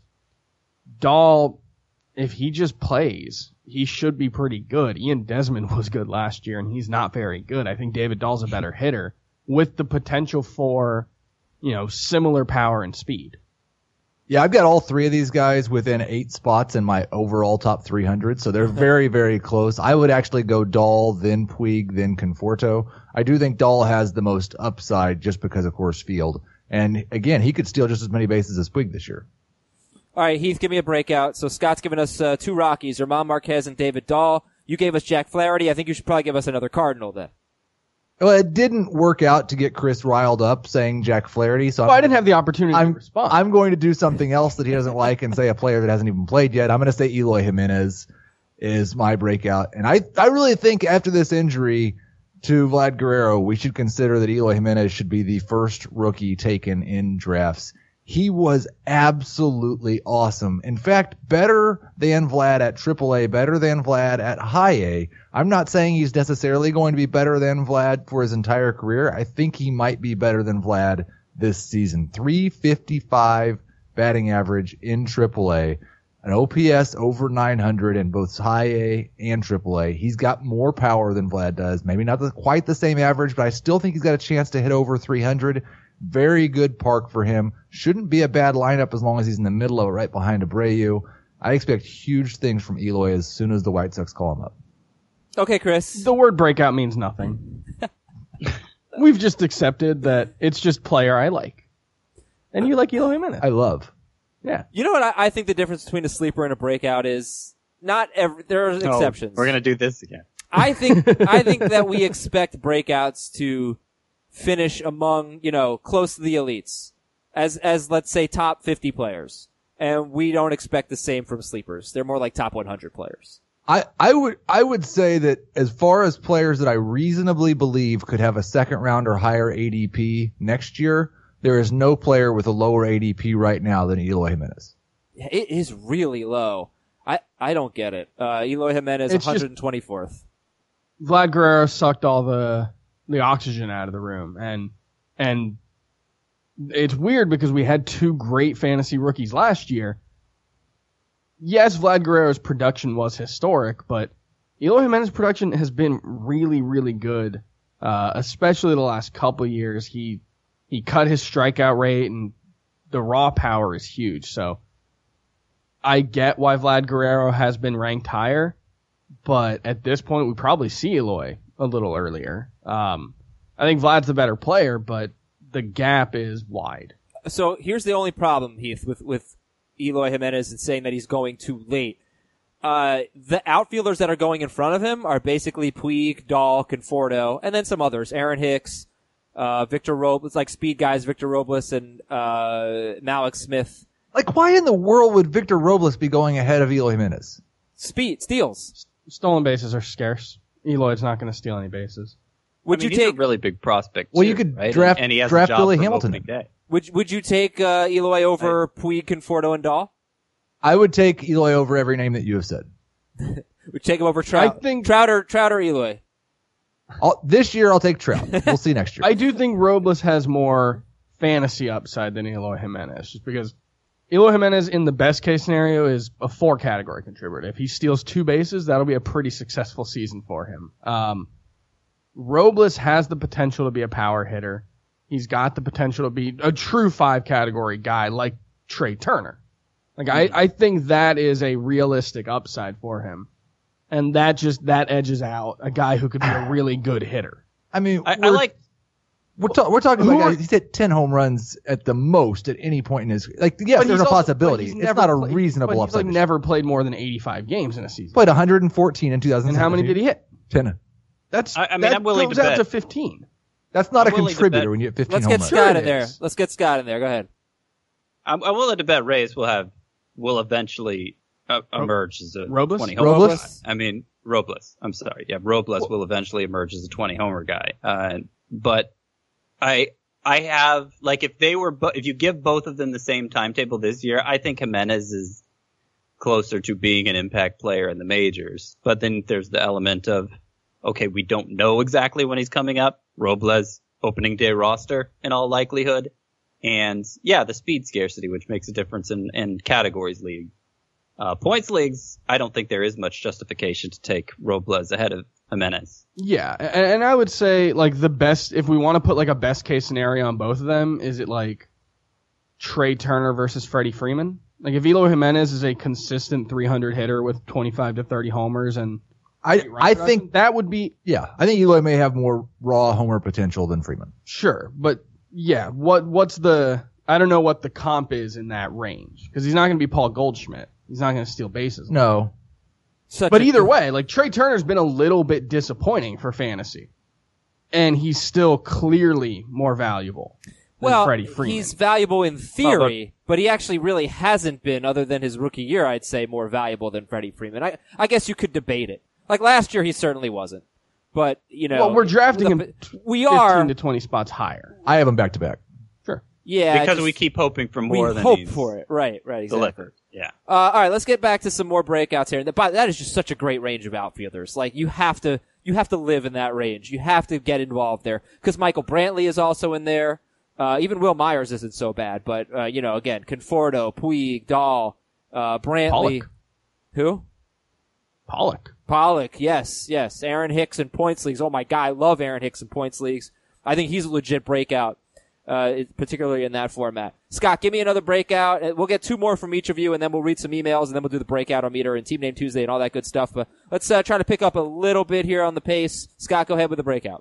Speaker 6: Dahl, if he just plays, he should be pretty good. Ian Desmond was good last year, and he's not very good. I think David Dahl's a better hitter with the potential for, you know, similar power and speed.
Speaker 4: Yeah, I've got all three of these guys within eight spots in my overall top three hundred, so they're very, very close. I would actually go Dahl, then Puig, then Conforto. I do think Dahl has the most upside just because of Coors Field. And again, he could steal just as many bases as Puig this year.
Speaker 3: All right, Heath, give me a breakout. So Scott's given us uh, two Rockies, German Marquez and David Dahl. You gave us Jack Flaherty. I think you should probably give us another Cardinal then.
Speaker 4: Well, it didn't work out to get Chris riled up saying Jack Flaherty. So
Speaker 6: well, I didn't have the opportunity
Speaker 4: I'm,
Speaker 6: to respond.
Speaker 4: I'm going to do something else that he doesn't like and say a player that hasn't even played yet. I'm going to say Eloy Jimenez is my breakout. And I, I really think after this injury to Vlad Guerrero, we should consider that Eloy Jimenez should be the first rookie taken in drafts. He was absolutely awesome. In fact, better than Vlad at triple A, better than Vlad at high A. I'm not saying he's necessarily going to be better than Vlad for his entire career. I think he might be better than Vlad this season. three fifty-five batting average in triple A, an O P S over nine hundred in both high A and triple A. He's got more power than Vlad does. Maybe not the, quite the same average, but I still think he's got a chance to hit over three hundred. Very good park for him. Shouldn't be a bad lineup as long as he's in the middle of it right behind Abreu. I expect huge things from Eloy as soon as the White Sox call him up.
Speaker 3: Okay, Chris.
Speaker 6: The word breakout means nothing. We've just accepted that it's just player I like. And you like Eloy Jimenez.
Speaker 4: I love.
Speaker 6: Yeah.
Speaker 3: You know what I, I think the difference between a sleeper and a breakout is? Not every, there are exceptions.
Speaker 5: Oh, we're going to do this again.
Speaker 3: I think, I think that we expect breakouts to finish among, you know, close to the elites as, as let's say top fifty players. And we don't expect the same from sleepers. They're more like top one hundred players.
Speaker 4: I, I would, I would say that as far as players that I reasonably believe could have a second round or higher A D P next year, there is no player with a lower A D P right now than Eloy Jimenez.
Speaker 3: It is really low. I, I don't get it. Uh, Eloy Jimenez,
Speaker 6: It's
Speaker 3: one hundred twenty-fourth.
Speaker 6: Just, Vlad Guerrero sucked all the, the oxygen out of the room. And, and it's weird because we had two great fantasy rookies last year. Yes, Vlad Guerrero's production was historic, but Eloy Jimenez's production has been really, really good, uh, especially the last couple of years. He, he cut his strikeout rate and the raw power is huge. So I get why Vlad Guerrero has been ranked higher, but at this point we probably see Eloy a little earlier. Um, I think Vlad's the better player, but the gap is wide.
Speaker 3: So here's the only problem, Heath, with, with Eloy Jimenez and saying that he's going too late. Uh, the outfielders that are going in front of him are basically Puig, Dahl, Conforto, and then some others. Aaron Hicks, uh, Victor Robles, like speed guys, Victor Robles and, uh, Malik Smith.
Speaker 4: Like, why in the world would Victor Robles be going ahead of Eloy Jimenez?
Speaker 3: Speed, steals.
Speaker 6: Stolen bases are scarce. Eloy's not going to steal any bases.
Speaker 3: Would
Speaker 5: I mean,
Speaker 3: you
Speaker 5: he's
Speaker 3: take,
Speaker 5: a really big prospect,
Speaker 4: Well,
Speaker 5: too,
Speaker 4: you could
Speaker 5: right?
Speaker 4: draft-
Speaker 5: and, and he has
Speaker 4: draft
Speaker 5: a job
Speaker 4: Billy
Speaker 5: for
Speaker 4: Hamilton.
Speaker 5: opening day.
Speaker 3: would, would you take, uh, Eloy over Puig, Conforto, and Dahl?
Speaker 4: I would take Eloy over every name that you have said.
Speaker 3: Would you take him over Trout?
Speaker 6: I think-
Speaker 3: Trout or, Trout or Eloy?
Speaker 4: I'll, this year I'll take Trout. We'll see next year.
Speaker 6: I do think Robles has more fantasy upside than Eloy Jimenez, just because Eloy Jimenez in the best case scenario is a four category contributor. If he steals two bases, that'll be a pretty successful season for him. Um, Robles has the potential to be a power hitter. He's got the potential to be a true five category guy like Trey Turner. Like I, I think that is a realistic upside for him. And that just, that edges out a guy who could be a really good hitter.
Speaker 4: I mean,
Speaker 5: I, I like.
Speaker 4: We're, ta- we're talking
Speaker 6: Who
Speaker 4: about
Speaker 6: are-
Speaker 4: guys, he's hit ten home runs at the most at any point in his, like, yes,
Speaker 6: But
Speaker 4: there's
Speaker 6: he's
Speaker 4: a
Speaker 6: also-
Speaker 4: possibility.
Speaker 6: but he's
Speaker 4: It's
Speaker 6: never
Speaker 4: not a
Speaker 6: played-
Speaker 4: reasonable
Speaker 6: but he's
Speaker 4: upside.
Speaker 6: like never played more than eighty-five games in a season.
Speaker 4: Played one hundred fourteen in two thousand
Speaker 6: And
Speaker 4: seventeen.
Speaker 6: how many did he hit?
Speaker 4: ten.
Speaker 6: That's,
Speaker 5: I- I mean,
Speaker 6: that
Speaker 5: I'm willing
Speaker 6: goes
Speaker 5: to
Speaker 6: out
Speaker 5: bet.
Speaker 6: to fifteen.
Speaker 4: That's not
Speaker 5: I'm
Speaker 4: a
Speaker 5: willing to
Speaker 4: contributor
Speaker 5: bet-
Speaker 4: when you hit fifteen
Speaker 3: Let's
Speaker 4: home
Speaker 3: get
Speaker 4: runs.
Speaker 3: Scott
Speaker 6: Sure
Speaker 3: in
Speaker 6: it
Speaker 3: there.
Speaker 6: is.
Speaker 3: Let's get Scott in there. Go ahead.
Speaker 5: I'm, I'm willing to bet Reyes will have will eventually uh, emerge as a
Speaker 6: Robles?
Speaker 5: twenty homer
Speaker 4: Robles?
Speaker 5: guy. I mean Robles. I'm sorry. Yeah, Robles will eventually emerge as a twenty homer guy. Uh, but I I have like if they were bo- if you give both of them the same timetable this year, I think Jimenez is closer to being an impact player in the majors. But then there's the element of okay, we don't know exactly when he's coming up. Robles opening day roster in all likelihood. And yeah, the speed scarcity, which makes a difference in, in categories league. Uh, points leagues, I don't think there is much justification to take Robles ahead of Jimenez.
Speaker 6: Yeah, and, and I would say like the best, if we want to put like a best case scenario on both of them, is it like Trey Turner versus Freddie Freeman? Like if Eloy Jimenez is a consistent three hundred hitter with twenty-five to thirty homers and
Speaker 4: I, I think,
Speaker 6: that would be
Speaker 4: yeah, I think Eloy may have more raw homer potential than Freeman.
Speaker 6: sure, but yeah, what what's the I don't know what the comp is in that range because he's not going to be Paul Goldschmidt. He's not going to steal bases.
Speaker 4: No.
Speaker 3: Such
Speaker 6: But
Speaker 3: a-
Speaker 6: either way, like Trey Turner's been a little bit disappointing for fantasy, and he's still clearly more valuable than
Speaker 3: well,
Speaker 6: Freddie Freeman.
Speaker 3: he's valuable in theory, but he actually really hasn't been, other than his rookie year, I'd say, more valuable than Freddie Freeman. I, I guess you could debate it. Like last year, he certainly wasn't. But, you know.
Speaker 6: well, we're drafting
Speaker 3: the-
Speaker 6: him
Speaker 3: We
Speaker 6: fifteen
Speaker 3: are.
Speaker 6: to twenty spots higher.
Speaker 4: I have him back to back.
Speaker 6: Sure.
Speaker 3: Yeah.
Speaker 5: Because
Speaker 3: just-
Speaker 5: we keep hoping for
Speaker 3: we
Speaker 5: more than
Speaker 3: hope
Speaker 5: he's
Speaker 3: for it. Right, right, exactly.
Speaker 5: delivered. Yeah.
Speaker 3: Uh, all right, let's get back to some more breakouts here. But that is just such a great range of outfielders. Like you have to, you have to live in that range. You have to get involved there because Michael Brantley is also in there. Uh, even Will Myers isn't so bad, but uh, you know, again, Conforto, Puig, Dahl, uh, Brantley,
Speaker 6: Pollock.
Speaker 3: who?
Speaker 6: Pollock.
Speaker 3: Pollock, yes, yes. Aaron Hicks in points leagues. Oh my God, I love Aaron Hicks in points leagues. I think he's a legit breakout. Uh, particularly in that format. Scott, give me another breakout. We'll get two more from each of you, and then we'll read some emails, and then we'll do the breakout meter and Team Name Tuesday and all that good stuff. But let's uh, try to pick up a little bit here on the pace. Scott, go ahead with the breakout.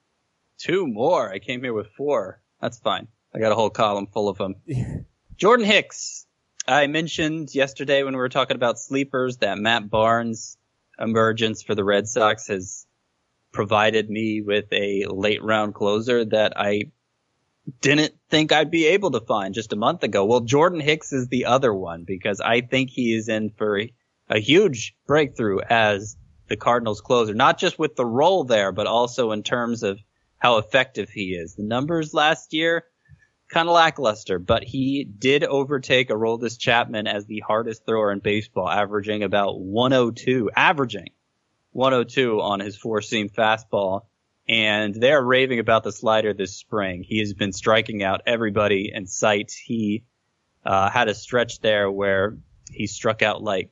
Speaker 5: Two more. I came here with four. That's fine. I got a whole column full of them. Jordan Hicks. I mentioned yesterday when we were talking about sleepers that Matt Barnes' emergence for the Red Sox has provided me with a late round closer that I didn't think I'd be able to find just a month ago. Well, Jordan Hicks is the other one because I think he is in for a, a huge breakthrough as the Cardinals closer, not just with the role there, but also in terms of how effective he is. The numbers last year, kind of lackluster, but he did overtake Aroldis Chapman as the hardest thrower in baseball, averaging about one oh two, averaging one oh two on his four-seam fastball. And they're raving about the slider this spring. He has been striking out everybody in sight. He uh, had a stretch there where he struck out like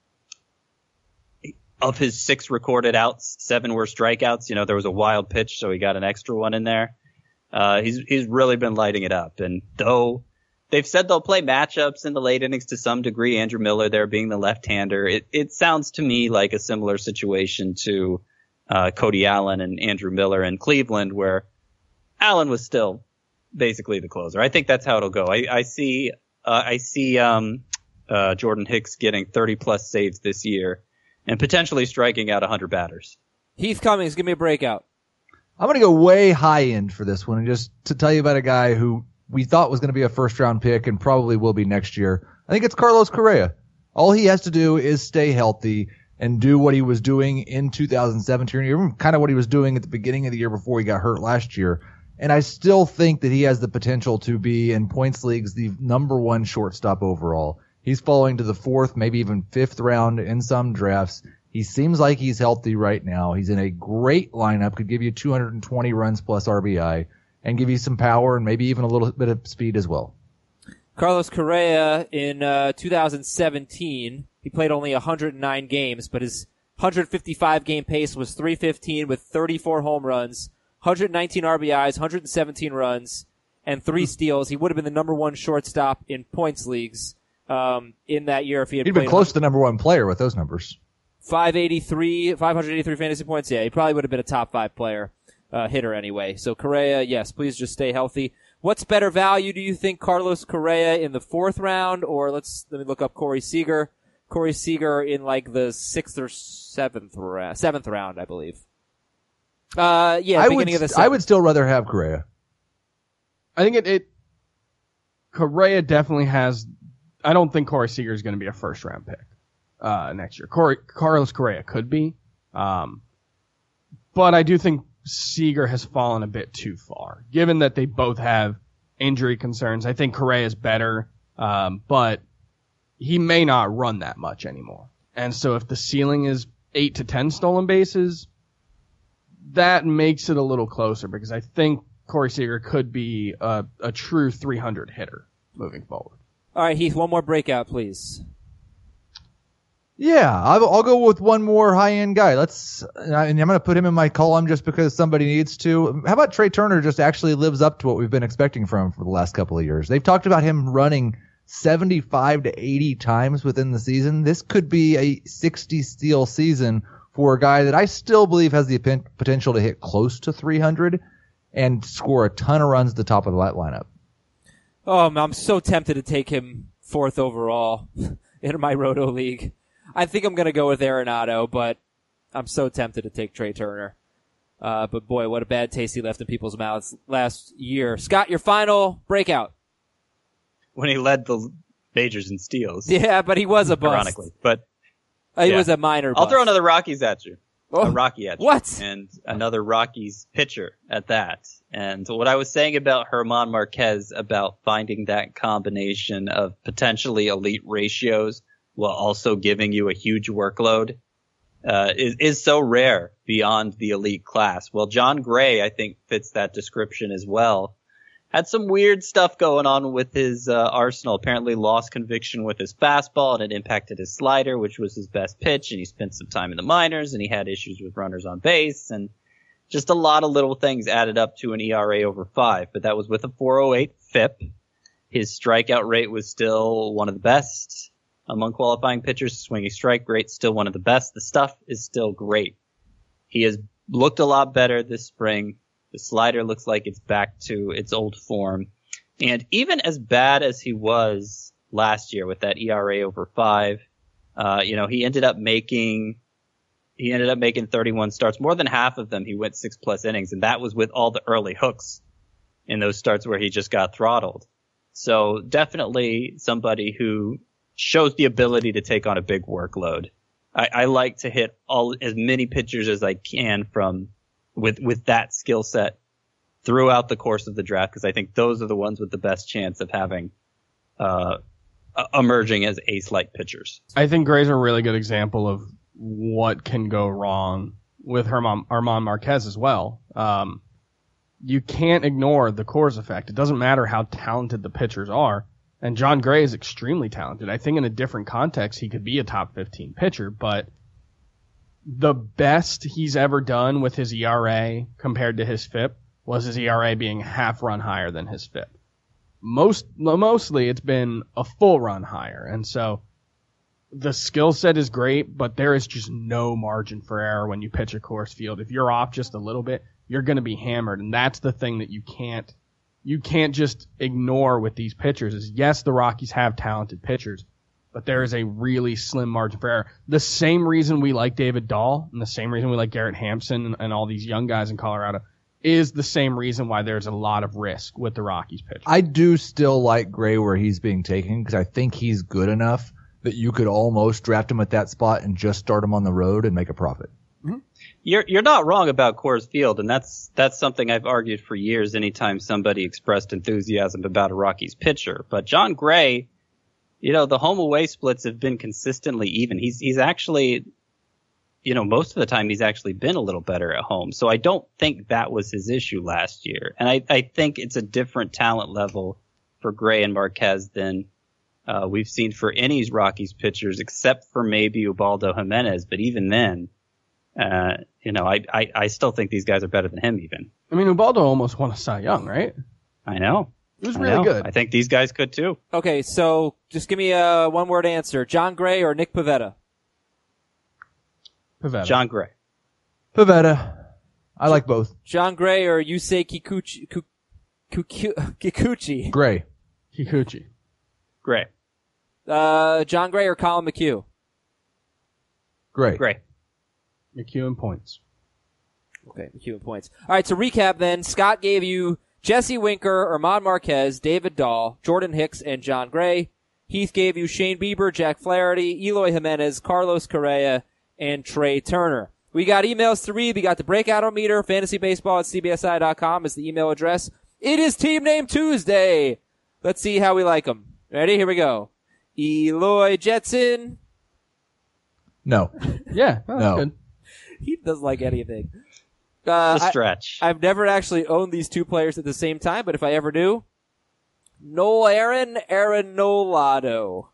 Speaker 5: of his six recorded outs, seven were strikeouts. You know, there was a wild pitch, so he got an extra one in there. Uh, he's he's really been lighting it up. And though they've said they'll play matchups in the late innings to some degree, Andrew Miller there being the left-hander, it, it sounds to me like a similar situation to Uh, Cody Allen and Andrew Miller in Cleveland, where Allen was still basically the closer. I think that's how it'll go. I, I see, uh, I see, um, uh, Jordan Hicks getting thirty plus saves this year and potentially striking out one hundred batters.
Speaker 3: Heath Cummings, give me a breakout.
Speaker 4: I'm going to go way high end for this one, and just to tell you about a guy who we thought was going to be a first round pick and probably will be next year. I think it's Carlos Correa. All he has to do is stay healthy and do what he was doing in two thousand seventeen, or even kind of what he was doing at the beginning of the year before he got hurt last year. And I still think that he has the potential to be in points leagues the number one shortstop overall. He's falling to the fourth, maybe even fifth round in some drafts. He seems like he's healthy right now. He's in a great lineup, could give you two hundred twenty runs plus R B I and give you some power and maybe even a little bit of speed as well.
Speaker 3: Carlos Correa in uh, two thousand seventeen, he played only one hundred nine games, but his one hundred fifty-five game pace was three fifteen with thirty-four home runs, hundred nineteen R B Is, one hundred seventeen runs, and three steals. He would have been the number one shortstop in points leagues um, in that year if he had
Speaker 4: He'd
Speaker 3: played
Speaker 4: been close to the number one player with those numbers.
Speaker 3: five eighty-three, five hundred eighty-three fantasy points. Yeah, he probably would have been a top five player, uh, hitter anyway. So Correa, yes, please just stay healthy. What's better value, do you think, Carlos Correa in the fourth round, or let's let me look up Corey Seager. Corey Seager in like the sixth or seventh round, seventh round, I believe. Uh, yeah,
Speaker 4: I
Speaker 3: beginning
Speaker 4: would,
Speaker 3: of the
Speaker 4: I would still rather have Correa.
Speaker 6: I think it, it Correa definitely has. I don't think Corey Seager is going to be a first round pick uh, next year. Corey, Carlos Correa could be, um, but I do think Seager has fallen a bit too far, given that they both have injury concerns. I think Correa is better, um, but he may not run that much anymore. And so if the ceiling is eight to ten stolen bases, that makes it a little closer because I think Corey Seager could be a, a true three hundred hitter moving forward.
Speaker 3: All right, Heath, one more breakout, please.
Speaker 4: Yeah, I'll, I'll go with one more high-end guy. Let's, and I'm going to put him in my column just because somebody needs to. How about Trey Turner just actually lives up to what we've been expecting from him for the last couple of years? They've talked about him running seventy-five to eighty times within the season. This could be a sixty steal season for a guy that I still believe has the potential to hit close to three hundred and score a ton of runs at the top of the lineup.
Speaker 3: Oh, I'm so tempted to take him fourth overall in my Roto League. I think I'm going to go with Arenado, but I'm so tempted to take Trey Turner. Uh, but boy, what a bad taste he left in people's mouths last year. Scott, your final breakout.
Speaker 5: When he led the majors in steals.
Speaker 3: Yeah, but he was a bust.
Speaker 5: Ironically. But
Speaker 3: uh, he
Speaker 5: yeah.
Speaker 3: was a minor bust.
Speaker 5: I'll throw another Rockies at you.
Speaker 3: Oh.
Speaker 5: A Rocky at you.
Speaker 3: What?
Speaker 5: And another Rockies pitcher at that. And what I was saying about German Marquez, about finding that combination of potentially elite ratios while also giving you a huge workload, uh, is, is so rare beyond the elite class. Well, John Gray, I think, fits that description as well. Had some weird stuff going on with his uh, arsenal. Apparently lost conviction with his fastball, and it impacted his slider, which was his best pitch, and he spent some time in the minors, and he had issues with runners on base, and just a lot of little things added up to an E R A over five. But that was with a four oh eight F I P. His strikeout rate was still one of the best among qualifying pitchers. Swinging strike rate, still one of the best. The stuff is still great. He has looked a lot better this spring. The slider looks like it's back to its old form. And even as bad as he was last year with that E R A over five, uh, you know, he ended up making, he ended up making thirty-one starts. More than half of them, he went six plus innings. And that was with all the early hooks in those starts where he just got throttled. So definitely somebody who shows the ability to take on a big workload. I, I like to hit all, as many pitchers as I can from, with, with that skill set throughout the course of the draft, because I think those are the ones with the best chance of having, uh, emerging as ace-like pitchers.
Speaker 6: I think Gray's a really good example of what can go wrong with German, German Marquez as well. Um, you can't ignore the Coors effect. It doesn't matter how talented the pitchers are. And John Gray is extremely talented. I think in a different context, he could be a top fifteen pitcher, but the best he's ever done with his E R A compared to his F I P was his E R A being half run higher than his F I P. Most, mostly it's been a full run higher. And so the skill set is great, but there is just no margin for error when you pitch a Coors Field. If you're off just a little bit, you're going to be hammered. And that's the thing that you can't, you can't just ignore with these pitchers is, yes, the Rockies have talented pitchers, but there is a really slim margin for error. The same reason we like David Dahl and the same reason we like Garrett Hampson and, and all these young guys in Colorado is the same reason why there's a lot of risk with the Rockies pitchers.
Speaker 4: I do still like Gray where he's being taken because I think he's good enough that you could almost draft him at that spot and just start him on the road and make a profit.
Speaker 5: Mm-hmm. You're you're not wrong about Coors Field, and that's that's something I've argued for years anytime somebody expressed enthusiasm about a Rockies pitcher. But John Gray, you know, the home away splits have been consistently even. He's he's actually, you know, most of the time he's actually been a little better at home. So I don't think that was his issue last year. And I, I think it's a different talent level for Gray and Marquez than uh, we've seen for any Rockies pitchers except for maybe Ubaldo Jimenez. But even then, Uh, you know, I, I, I still think these guys are better than him even.
Speaker 6: I mean, Ubaldo almost won a Cy Young, right?
Speaker 5: I know.
Speaker 6: He was
Speaker 5: I
Speaker 6: really
Speaker 5: know.
Speaker 6: good.
Speaker 5: I think these guys could too.
Speaker 3: Okay, so just give me a one-word answer. John Gray or Nick Pivetta?
Speaker 6: Pivetta.
Speaker 5: John Gray.
Speaker 4: Pivetta. I like both.
Speaker 3: John Gray or Yusei Kikuchi? Ku- Kuku- Kikuchi?
Speaker 4: Gray.
Speaker 6: Kikuchi.
Speaker 5: Gray.
Speaker 3: Uh, John Gray or Colin McHugh?
Speaker 4: Gray.
Speaker 5: Gray.
Speaker 6: McEwen points.
Speaker 3: Okay, McHugh points. All right, to recap then, Scott gave you Jesse Winker, Armand Marquez, David Dahl, Jordan Hicks, and John Gray. Heath gave you Shane Bieber, Jack Flaherty, Eloy Jimenez, Carlos Correa, and Trey Turner. We got emails to read. We got the breakout meter. Fantasybaseball at C B S I dot com is the email address. It is Team Name Tuesday. Let's see how we like them. Ready? Here we go. Eloy Jetson.
Speaker 4: No.
Speaker 6: Yeah, oh, that's
Speaker 4: No.
Speaker 6: good.
Speaker 3: He doesn't like anything. Uh,
Speaker 5: The
Speaker 3: I-
Speaker 5: stretch.
Speaker 3: I've never actually owned these two players at the same time, but if I ever do, Noel Aaron, Aaron Nolado.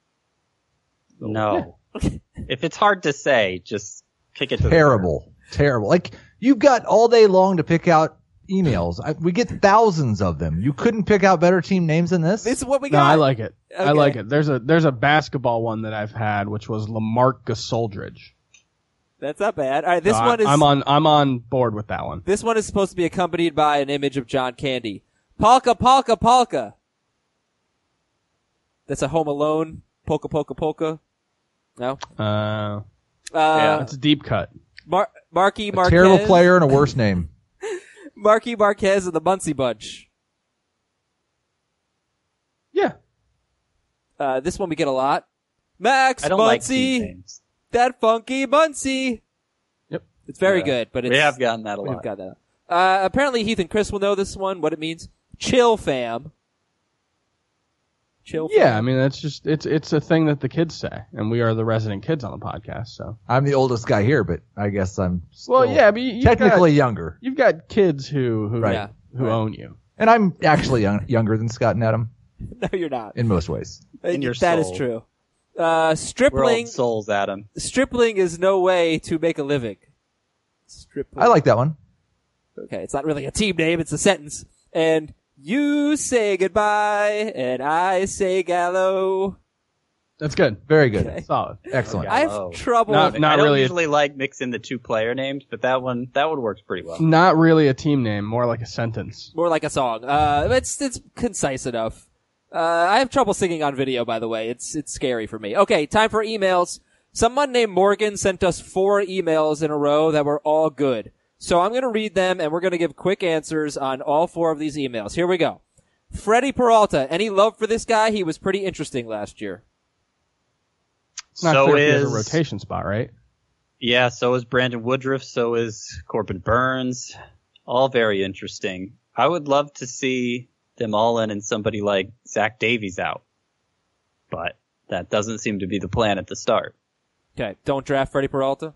Speaker 5: no. If it's hard to say, just kick it to
Speaker 4: Terrible. Terrible. Like, you've got all day long to pick out emails. I, we get thousands of them. You couldn't pick out better team names than this?
Speaker 3: This is what we
Speaker 6: No,
Speaker 3: got.
Speaker 6: I like it. I
Speaker 3: Okay.
Speaker 6: like it. There's a there's a basketball one that I've had, which was Lamarck Gasoldridge.
Speaker 3: That's not bad. All right, this
Speaker 6: So
Speaker 3: one
Speaker 6: I,
Speaker 3: is
Speaker 6: I'm on I'm on board with that one.
Speaker 3: this one is supposed to be accompanied by an image of John Candy. Polka, polka, polka. That's a Home Alone. Polka, polka, polka. No.
Speaker 6: Uh,
Speaker 3: Uh,
Speaker 6: that's a deep cut.
Speaker 3: Mar- Marky
Speaker 4: a
Speaker 3: Marquez.
Speaker 4: terrible player and a worse name.
Speaker 3: Marky Marquez and the Muncie Bunch.
Speaker 6: Yeah.
Speaker 3: Uh, this one we get a lot. Max
Speaker 5: I don't like team
Speaker 3: Muncie,
Speaker 5: names.
Speaker 3: that funky Muncie.
Speaker 6: Yep.
Speaker 3: It's very
Speaker 5: Yeah.
Speaker 3: good, but it's,
Speaker 5: We have gotten that a
Speaker 3: we've
Speaker 5: lot.
Speaker 3: got that. Uh, apparently Heath and Chris will know this one, what it means. Chill fam. Chill fam.
Speaker 6: Yeah, I mean that's just it's it's a thing that the kids say, and we are the resident kids on the podcast. So
Speaker 4: I'm the oldest guy here, but I guess I'm still
Speaker 6: well, yeah, but you, you've
Speaker 4: technically
Speaker 6: got,
Speaker 4: younger.
Speaker 6: you've got kids who who
Speaker 4: Right.
Speaker 3: Yeah.
Speaker 6: who
Speaker 3: Right.
Speaker 6: own you.
Speaker 4: And I'm actually young, younger than Scott and Adam
Speaker 3: No, you're not.
Speaker 4: in most ways.
Speaker 5: In your
Speaker 3: That is
Speaker 5: soul.
Speaker 3: true. Uh,
Speaker 5: We're
Speaker 3: stripling,
Speaker 5: old souls, Adam.
Speaker 3: stripling is no way to make a living. Stripling.
Speaker 4: I like that one.
Speaker 3: Okay, it's not really a team name, it's a sentence. And you say goodbye, and I say Gallo.
Speaker 6: That's good.
Speaker 4: Very good.
Speaker 3: Okay.
Speaker 6: Solid.
Speaker 4: Excellent.
Speaker 3: I have
Speaker 5: Gallo.
Speaker 3: trouble.
Speaker 6: Not-
Speaker 3: with-
Speaker 6: not
Speaker 5: I don't
Speaker 6: really a-
Speaker 5: usually like mixing the two player names, but that one that one works pretty well.
Speaker 6: Not really a team name, more like a sentence.
Speaker 3: More like a song. Uh, it's it's concise enough. Uh, I have trouble singing on video, by the way. It's it's scary for me. Okay, time for emails. Someone named Morgan sent us four emails in a row that were all good. So I'm going to read them, and we're going to give quick answers on all four of these emails. Here we go. Freddie Peralta. Any love for this guy? He was pretty interesting last year.
Speaker 6: It's not
Speaker 5: So
Speaker 6: clear if he
Speaker 5: is
Speaker 6: has a rotation spot, right?
Speaker 5: Yeah, so is Brandon Woodruff, so is Corbin Burns. All very interesting. I would love to see them all in and somebody like Zach Davies out. But that doesn't seem to be the plan at the start.
Speaker 3: Okay, don't draft Freddie Peralta.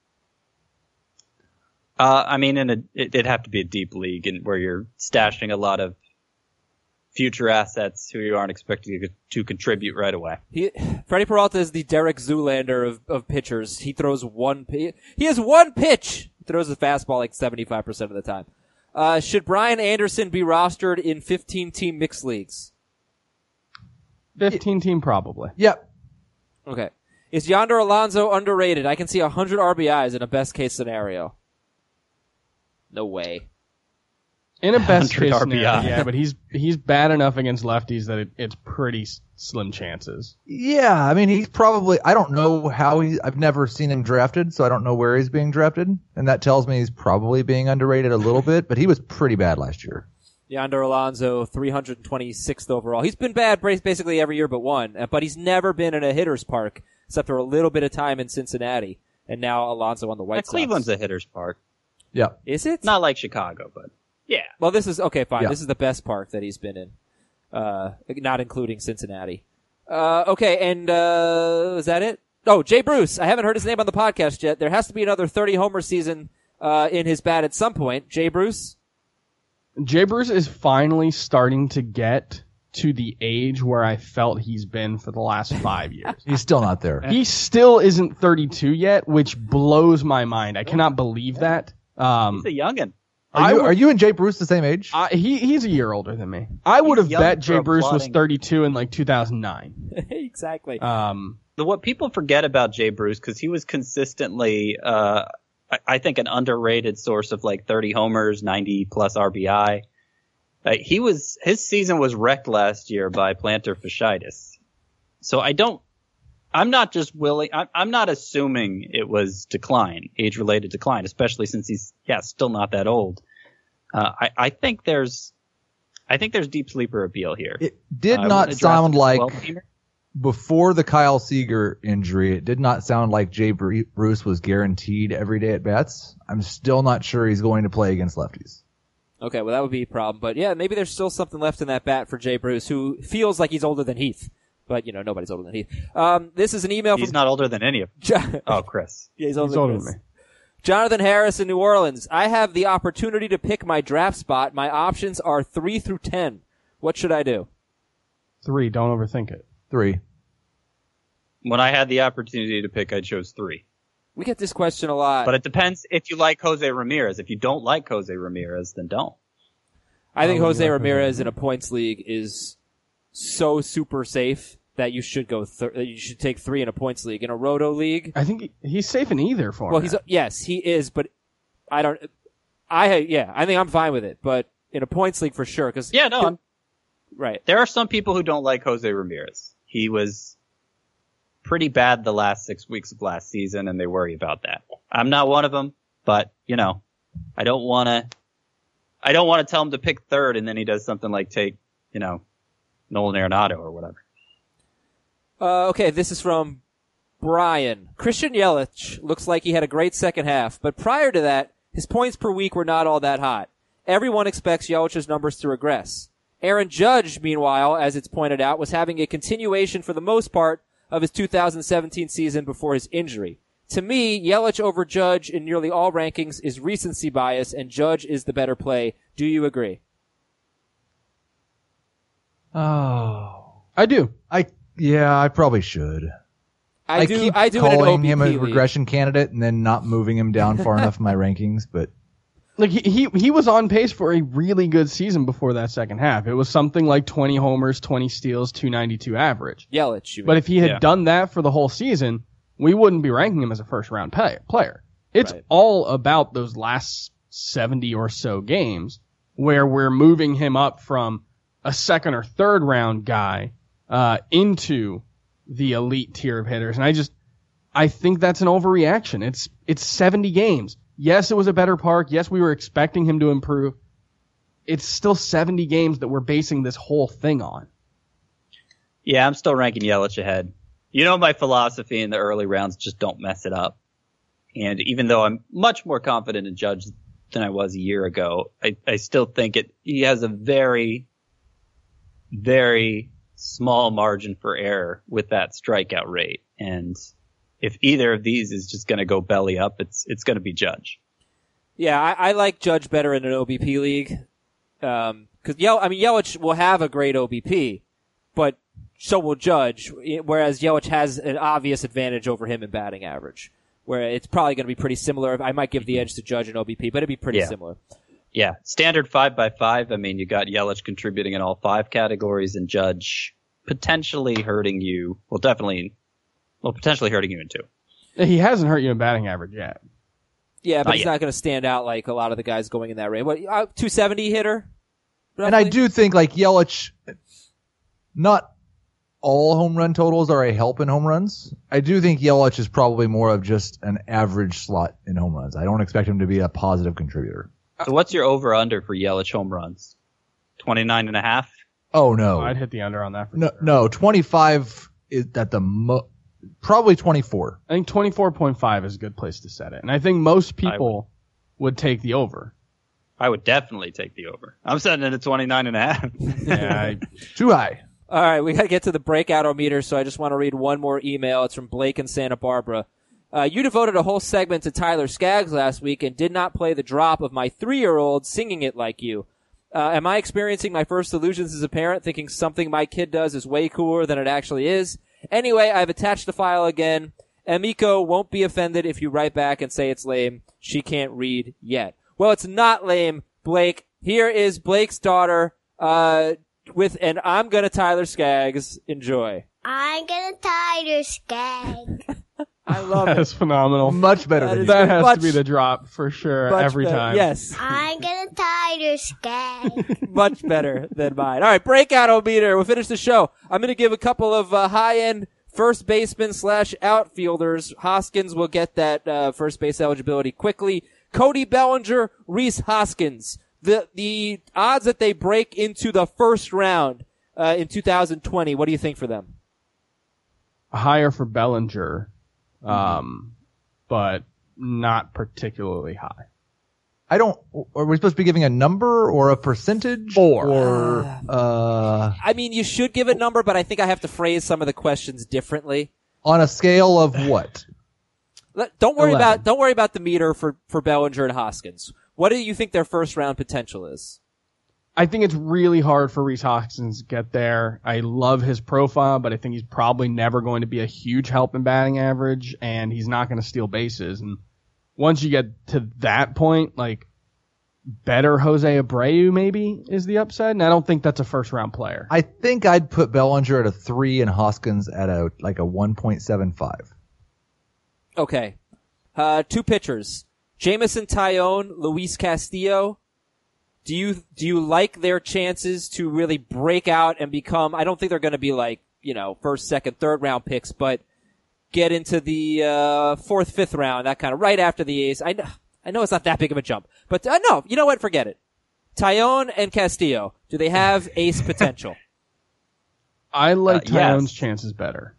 Speaker 5: Uh, I mean, in a, it, it'd have to be a deep league and where you're stashing a lot of future assets who you aren't expecting to, to contribute right away.
Speaker 3: He, Freddie Peralta is the Derek Zoolander of, of pitchers. He throws one pi- He has one pitch. He throws a fastball like seventy-five percent of the time. Uh, should Brian Anderson be rostered in fifteen-team mixed leagues?
Speaker 6: fifteen team probably.
Speaker 4: Yep.
Speaker 3: Okay. Is Yonder Alonso underrated? I can see one hundred R B Is in a best-case scenario. No way.
Speaker 6: In a best case
Speaker 5: one hundred R B I.
Speaker 6: scenario, yeah, but he's he's bad enough against lefties that it, it's pretty s- slim chances.
Speaker 4: Yeah, I mean, he's probably, I don't know how he, I've never seen him drafted, so I don't know where he's being drafted. And that tells me he's probably being underrated a little bit, but he was pretty bad last year.
Speaker 3: Yonder Alonso, three hundred twenty-sixth overall. He's been bad basically every year but one, but he's never been in a hitter's park except for a little bit of time in Cincinnati. And now Alonso on the White
Speaker 5: Yeah,
Speaker 3: Sox.
Speaker 5: Cleveland's a hitter's park.
Speaker 4: Yeah.
Speaker 3: Is it?
Speaker 5: Not like Chicago, but yeah.
Speaker 3: Well, this is, okay, fine.
Speaker 4: Yeah.
Speaker 3: This is the best park that he's been in. Uh, not including Cincinnati. Uh, okay, and, uh, is that it? Oh, Jay Bruce. I haven't heard his name on the podcast yet. There has to be another thirty homer season, uh, in his bat at some point. Jay Bruce?
Speaker 6: Jay Bruce is finally starting to get to the age where I felt he's been for the last five years.
Speaker 4: He's still not there.
Speaker 6: He still isn't thirty-two yet, which blows my mind. I cannot believe that. Um,
Speaker 5: He's a youngin'.
Speaker 4: Are you,
Speaker 6: I would-
Speaker 4: are you and Jay Bruce the same age?
Speaker 6: I, he he's a year older than me. I would have
Speaker 5: young
Speaker 6: bet
Speaker 5: for
Speaker 6: Jay Bruce was
Speaker 5: applauding.
Speaker 6: thirty-two in like two thousand nine.
Speaker 3: exactly.
Speaker 6: Um,
Speaker 5: The, what people forget about Jay Bruce, because he was consistently, uh, I, I think, an underrated source of like thirty homers, ninety plus R B I. Uh, he was his season was wrecked last year by plantar fasciitis. So I don't. I'm not just willing. I'm, I'm not assuming it was decline, age-related decline, especially since he's yeah still not that old. Uh, I, I think there's, I think there's deep sleeper appeal here.
Speaker 4: It did
Speaker 5: Uh, I
Speaker 4: not
Speaker 5: wouldn't draft
Speaker 4: sound
Speaker 5: him as a
Speaker 4: like
Speaker 5: twelve-teamer.
Speaker 4: before the Kyle Seager injury. It did not sound like Jay Bru- Bruce was guaranteed every day at bats. I'm still not sure he's going to play against lefties.
Speaker 3: Okay, well, that would be a problem. But, yeah, maybe there's still something left in that bat for Jay Bruce, who feels like he's older than Heath. But, you know, nobody's older than Heath. Um, this is an email
Speaker 5: He's
Speaker 3: from...
Speaker 5: not older than any of them. Oh, Chris.
Speaker 3: yeah, he's older,
Speaker 6: he's
Speaker 3: than,
Speaker 6: older
Speaker 3: Chris.
Speaker 6: than me.
Speaker 3: Jonathan Harris in New Orleans. I have the opportunity to pick my draft spot. My options are three through ten. What should I do?
Speaker 6: Three. Don't overthink it.
Speaker 4: Three.
Speaker 5: When I had the opportunity to pick, I chose three.
Speaker 3: We get this question a lot.
Speaker 5: But it depends if you like Jose Ramirez. If you don't like Jose Ramirez, then don't.
Speaker 3: I think
Speaker 6: Oh,
Speaker 3: Jose
Speaker 6: you like
Speaker 3: Ramirez
Speaker 6: Jose
Speaker 3: in a points league is so super safe that you should go. Th- that you should take three in a points league. In a roto league,
Speaker 6: I think he, he's safe in either format.
Speaker 3: well, he's yes, he is, but I don't. I yeah, I think I'm fine with it, but in a points league for sure. Because
Speaker 5: Yeah, no, I'm,
Speaker 3: right.
Speaker 5: there are some people who don't like Jose Ramirez. He was pretty bad the last six weeks of last season, and they worry about that. I'm not one of them, but you know, I don't want to. I don't want to tell him to pick third, and then he does something like take, you know, Nolan Arenado or whatever.
Speaker 3: Uh, okay, this is from Brian. Christian Yelich looks like he had a great second half, but prior to that, his points per week were not all that hot. Everyone expects Yelich's numbers to regress. Aaron Judge, meanwhile, as it's pointed out, was having a continuation for the most part of his two thousand seventeen season before his injury. To me, Yelich over Judge in nearly all rankings is recency bias, and Judge is the better play. Do you agree?
Speaker 4: Oh,
Speaker 6: I do.
Speaker 4: I yeah, I probably should.
Speaker 3: I, do.
Speaker 4: keep
Speaker 3: I do in an O
Speaker 4: calling
Speaker 3: B P
Speaker 4: him a
Speaker 3: league.
Speaker 4: regression candidate and then not moving him down far enough in my rankings. But
Speaker 6: Like he, he he was on pace for a really good season before that second half. It was something like twenty homers, twenty steals, two ninety-two average.
Speaker 3: Yelich, you mean.
Speaker 6: But if he had
Speaker 5: Yeah.
Speaker 6: done that for the whole season, we wouldn't be ranking him as a first round pay, player. It's
Speaker 3: Right.
Speaker 6: all about those last seventy or so games where we're moving him up from a second or third round guy uh, into the elite tier of hitters. And I just, I think that's an overreaction. It's, it's seventy games. Yes, it was a better park. Yes, we were expecting him to improve. It's still seventy games that we're basing this whole thing on.
Speaker 5: Yeah, I'm still ranking Yelich ahead. You know my philosophy in the early rounds, just don't mess it up. And even though I'm much more confident in Judge than I was a year ago, I, I still think it he has a very, very small margin for error with that strikeout rate. And if either of these is just going to go belly up, it's it's going to be Judge.
Speaker 3: Yeah, I, I like Judge better in an O B P league. Um, cause Yel- I mean, Yelich will have a great O B P, but so will Judge, whereas Yelich has an obvious advantage over him in batting average, where it's probably going to be pretty similar. I might give the edge to Judge in O B P, but it'd be pretty
Speaker 5: Yeah.
Speaker 3: similar.
Speaker 5: Yeah, standard five by five. I mean, you got Yelich contributing in all five categories, and Judge potentially hurting you. Well, definitely, well, potentially hurting you in two.
Speaker 6: He hasn't hurt you in batting average yet.
Speaker 3: Yeah, but
Speaker 5: Not
Speaker 3: he's
Speaker 5: yet.
Speaker 3: not going to stand out like a lot of the guys going in that range. What, uh, two seventy hitter?
Speaker 4: and I
Speaker 3: roughly?
Speaker 4: do think like Yelich, not all home run totals are a help in home runs. I do think Yelich is probably more of just an average slot in home runs. I don't expect him to be a positive contributor.
Speaker 5: So what's your over-under for Yelich home runs? twenty-nine and a half?
Speaker 4: Oh no,
Speaker 6: I'd hit the under on that for
Speaker 4: no,
Speaker 6: sure.
Speaker 4: no, twenty-five is at the mo- probably twenty-four.
Speaker 6: I think twenty-four point five is a good place to set it. And I think most people would take the over.
Speaker 5: I would definitely take the over. I'm setting it at twenty-nine and a half.
Speaker 6: Yeah, I,
Speaker 4: Too high.
Speaker 3: All right, we got to get to the breakout-o-meter, so I just want to read one more email. It's from Blake in Santa Barbara. Uh, you devoted a whole segment to Tyler Skaggs last week and did not play the drop of my three-year-old singing it like you. Uh, am I experiencing my first illusions as a parent, thinking something my kid does is way cooler than it actually is? Anyway, I've attached the file again. Emiko won't be offended if you write back and say it's lame. She can't read yet. Well, it's not lame, Blake. Here is Blake's daughter uh, with an I'm Gonna Tyler Skaggs. Enjoy.
Speaker 7: I'm gonna Tyler Skaggs.
Speaker 3: I love
Speaker 6: That
Speaker 3: it.
Speaker 6: is phenomenal.
Speaker 4: Much better
Speaker 3: That
Speaker 4: than
Speaker 3: is-
Speaker 4: you.
Speaker 6: That has
Speaker 3: Much-
Speaker 6: to be the drop for sure
Speaker 3: Much
Speaker 6: every
Speaker 3: better.
Speaker 6: time.
Speaker 3: Yes.
Speaker 7: I'm gonna Tyler Skaggs.
Speaker 3: Much better than mine. All right, breakout-o-meter. We'll finish the show. I'm going to give a couple of uh, high-end first baseman slash outfielders. Hoskins will get that uh, first base eligibility quickly. Cody Bellinger, Rhys Hoskins. The the odds that they break into the first round uh, in two thousand twenty, what do you think for them?
Speaker 6: Higher for Bellinger, um, but not particularly high.
Speaker 4: I don't. Are we supposed to be giving a number or a percentage?
Speaker 6: Four.
Speaker 4: Or uh,
Speaker 3: I mean, you should give a number, but I think I have to phrase some of the questions differently.
Speaker 4: on a scale of what?
Speaker 3: Let- Don't worry
Speaker 6: eleven.
Speaker 3: about don't worry about the meter for, for Bellinger and Hoskins. What do you think their first round potential is?
Speaker 6: I think it's really hard for Rhys Hoskins to get there. I love his profile, but I think he's probably never going to be a huge help in batting average, and he's not going to steal bases. And once you get to that point, like, better Jose Abreu maybe is the upside, and I don't think that's a first round player.
Speaker 4: I think I'd put Bellinger at a three and Hoskins at a like a one point seven five.
Speaker 3: Okay. Uh, two pitchers. Jameson Taillon, Luis Castillo. Do you, do you like their chances to really break out and become, I don't think they're going to be like, you know, first, second, third round picks, but get into the, uh, fourth, fifth round, that kind of, right after the A's. I know, I know it's not that big of a jump, but, uh, no, you know what? Forget it. Taillon and Castillo, do they have ace potential?
Speaker 6: I like
Speaker 5: Uh, yes.
Speaker 6: Tyon's chances better.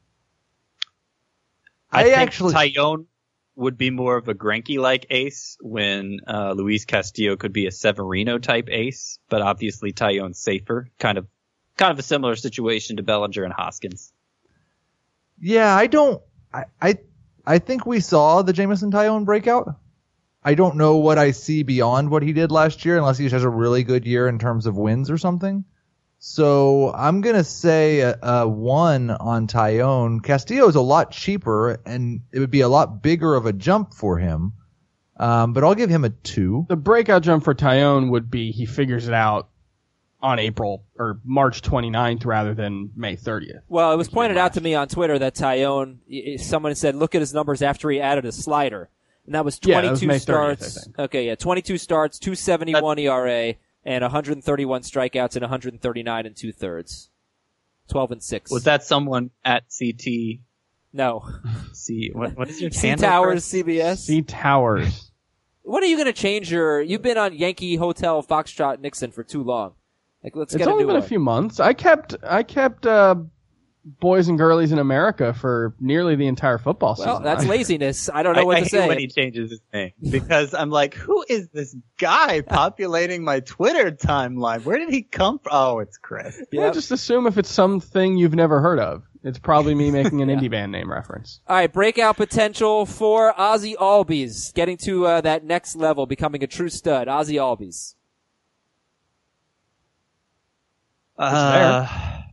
Speaker 5: I,
Speaker 4: I
Speaker 5: think
Speaker 4: actually-
Speaker 5: Taillon would be more of a Greinke-like ace when uh, Luis Castillo could be a Severino-type ace, but obviously Taillon's safer. Kind of, kind of a similar situation to Bellinger and Hoskins.
Speaker 4: Yeah, I don't. I I, I think we saw the Jameson Taillon breakout. I don't know what I see beyond what he did last year, unless he just has a really good year in terms of wins or something. So I'm gonna say a, a one on Taillon. Castillo is a lot cheaper, and it would be a lot bigger of a jump for him. Um, but I'll give him a two.
Speaker 6: The breakout jump for Taillon would be he figures it out on April or March twenty-ninth rather than May thirtieth.
Speaker 3: Well, it was pointed out to me on Twitter that Taillon, y- someone said, look at his numbers after he added a slider. And that was
Speaker 6: Yeah, that was
Speaker 3: twenty-two
Speaker 6: May thirtieth,
Speaker 3: starts.
Speaker 6: I think.
Speaker 3: Okay, yeah, twenty-two starts, two seventy-one E R A, and one hundred thirty-one strikeouts and one hundred thirty-nine and two thirds. twelve and six.
Speaker 5: Was that someone at C T?
Speaker 3: No.
Speaker 5: C, what, what is your
Speaker 3: C
Speaker 5: handle,
Speaker 3: Towers,
Speaker 5: Chris?
Speaker 3: C B S.
Speaker 6: C Towers.
Speaker 3: When are you going to change your, you've been on Yankee Hotel Foxtrot Nixon for too long. Like, let's
Speaker 6: It's
Speaker 3: get a
Speaker 6: only
Speaker 3: new
Speaker 6: been
Speaker 3: one.
Speaker 6: a few months. I kept I kept uh, Boys and Girlies in America for nearly the entire football season.
Speaker 3: Well, that's
Speaker 6: I-
Speaker 3: laziness. I don't know
Speaker 5: I,
Speaker 3: what
Speaker 5: I
Speaker 3: to
Speaker 5: hate
Speaker 3: say.
Speaker 5: when he changes his name because I'm like, who is this guy populating my Twitter timeline? Where did he come from? Oh, it's Chris.
Speaker 6: Yeah,
Speaker 3: Yep.
Speaker 6: just assume if it's something you've never heard of. It's probably me making an indie band name reference.
Speaker 3: All right, breakout potential for Ozzy Albies, getting to uh, that next level, becoming a true stud. Ozzy Albies.
Speaker 5: Uh,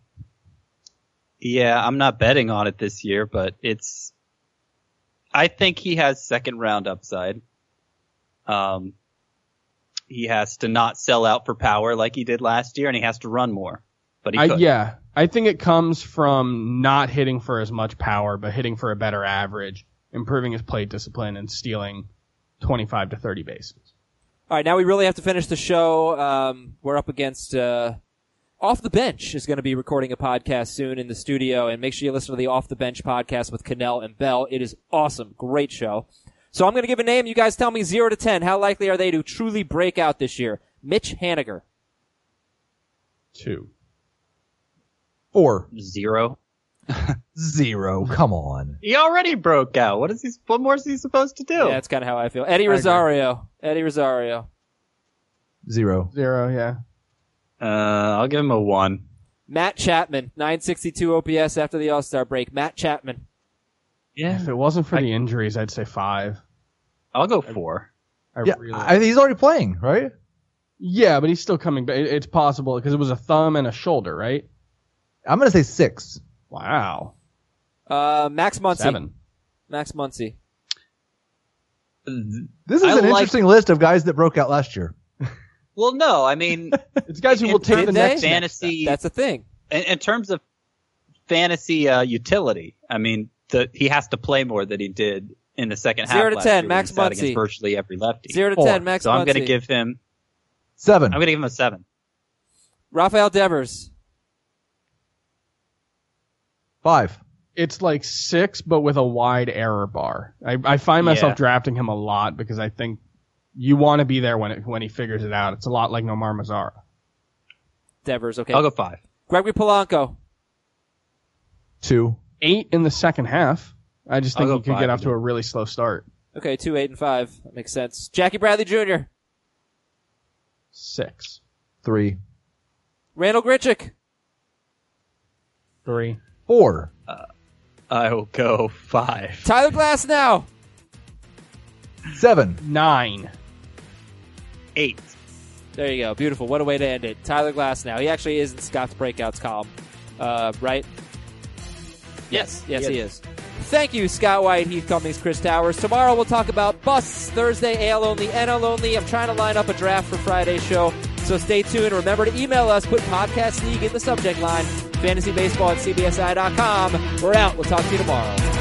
Speaker 5: yeah, I'm not betting on it this year, but it's. I think he has second round upside. Um, he has to not sell out for power like he did last year, and he has to run more. But he
Speaker 6: I,
Speaker 5: could.
Speaker 6: yeah, I think it comes from not hitting for as much power, but hitting for a better average, improving his plate discipline, and stealing twenty-five to thirty bases.
Speaker 3: All right, now we really have to finish the show. Um, we're up against uh, Off the Bench is going to be recording a podcast soon in the studio, and make sure you listen to the Off the Bench podcast with Cannell and Bell. It is awesome. Great show. So I'm going to give a name. You guys tell me zero to ten. How likely are they to truly break out this year? Mitch Haniger.
Speaker 6: Two.
Speaker 4: Four.
Speaker 5: Zero.
Speaker 4: Zero. Come on.
Speaker 5: He already broke out. What is he? What more is he supposed to do?
Speaker 3: Yeah, that's kind of how I feel. Eddie Rosario. Eddie Rosario.
Speaker 4: Zero.
Speaker 6: Zero, yeah.
Speaker 5: Uh, I'll give him a one.
Speaker 3: Matt Chapman. nine sixty-two O P S after the All-Star break. Matt Chapman.
Speaker 5: Yeah,
Speaker 6: If it wasn't for the injuries, I'd say five.
Speaker 5: I'll go four.
Speaker 6: I
Speaker 4: Yeah,
Speaker 6: really
Speaker 4: I, he's already playing, right?
Speaker 6: Yeah, but he's still coming back. It's possible because it was a thumb and a shoulder, right?
Speaker 4: I'm going to say six.
Speaker 6: Wow.
Speaker 3: Uh, Max Muncy.
Speaker 6: Seven.
Speaker 3: Max Muncy.
Speaker 4: This is
Speaker 5: I
Speaker 4: an
Speaker 5: like-
Speaker 4: interesting list of guys that broke out last year.
Speaker 5: Well, no, I mean,
Speaker 6: It's guys who will take
Speaker 3: Did
Speaker 6: the
Speaker 3: they?
Speaker 6: next
Speaker 5: fantasy.
Speaker 3: That's a thing.
Speaker 5: in, in terms of fantasy uh, utility, I mean, the, he has to play more than he did in the second half.
Speaker 3: Zero to
Speaker 5: last
Speaker 3: ten,
Speaker 5: year when
Speaker 3: Max
Speaker 5: he sat
Speaker 3: Muncy.
Speaker 5: against virtually every lefty.
Speaker 3: Zero to
Speaker 4: Four.
Speaker 3: ten, Max
Speaker 5: so I'm going to
Speaker 3: Muncy.
Speaker 5: give him.
Speaker 4: Seven.
Speaker 5: I'm going to give him a seven.
Speaker 3: Rafael Devers.
Speaker 4: Five.
Speaker 6: It's like six, but with a wide error bar. I, I find myself
Speaker 5: Yeah.
Speaker 6: drafting him a lot because I think you want to be there when it, when he figures it out. It's a lot like Nomar Mazara.
Speaker 3: Devers, okay.
Speaker 5: I'll go five.
Speaker 3: Gregory Polanco.
Speaker 4: Two.
Speaker 6: Eight in the second half. I just think
Speaker 5: I'll
Speaker 6: he
Speaker 5: go
Speaker 6: could
Speaker 5: five
Speaker 6: get off to
Speaker 5: again.
Speaker 6: a really slow start.
Speaker 3: Okay, two, eight, and five. That makes sense. Jackie Bradley Junior
Speaker 6: Six.
Speaker 4: Three.
Speaker 3: Randall Grichuk.
Speaker 6: Three.
Speaker 4: Four.
Speaker 5: I will go five.
Speaker 3: Tyler Glasnow.
Speaker 4: Seven.
Speaker 6: Nine.
Speaker 5: Eight.
Speaker 3: There you go. Beautiful. What a way to end it. Tyler Glasnow. He actually is in Scott's Breakouts column, uh, right? Yes. Yes, he is. Thank you, Scott White, Heath Cummings, Chris Towers. Tomorrow we'll talk about busts. Thursday, A L only, N L only. I'm trying to line up a draft for Friday's show, so stay tuned. Remember to email us. Put Podcast League in the subject line. Fantasy Baseball at C B S I dot com. We're out. We'll talk to you tomorrow.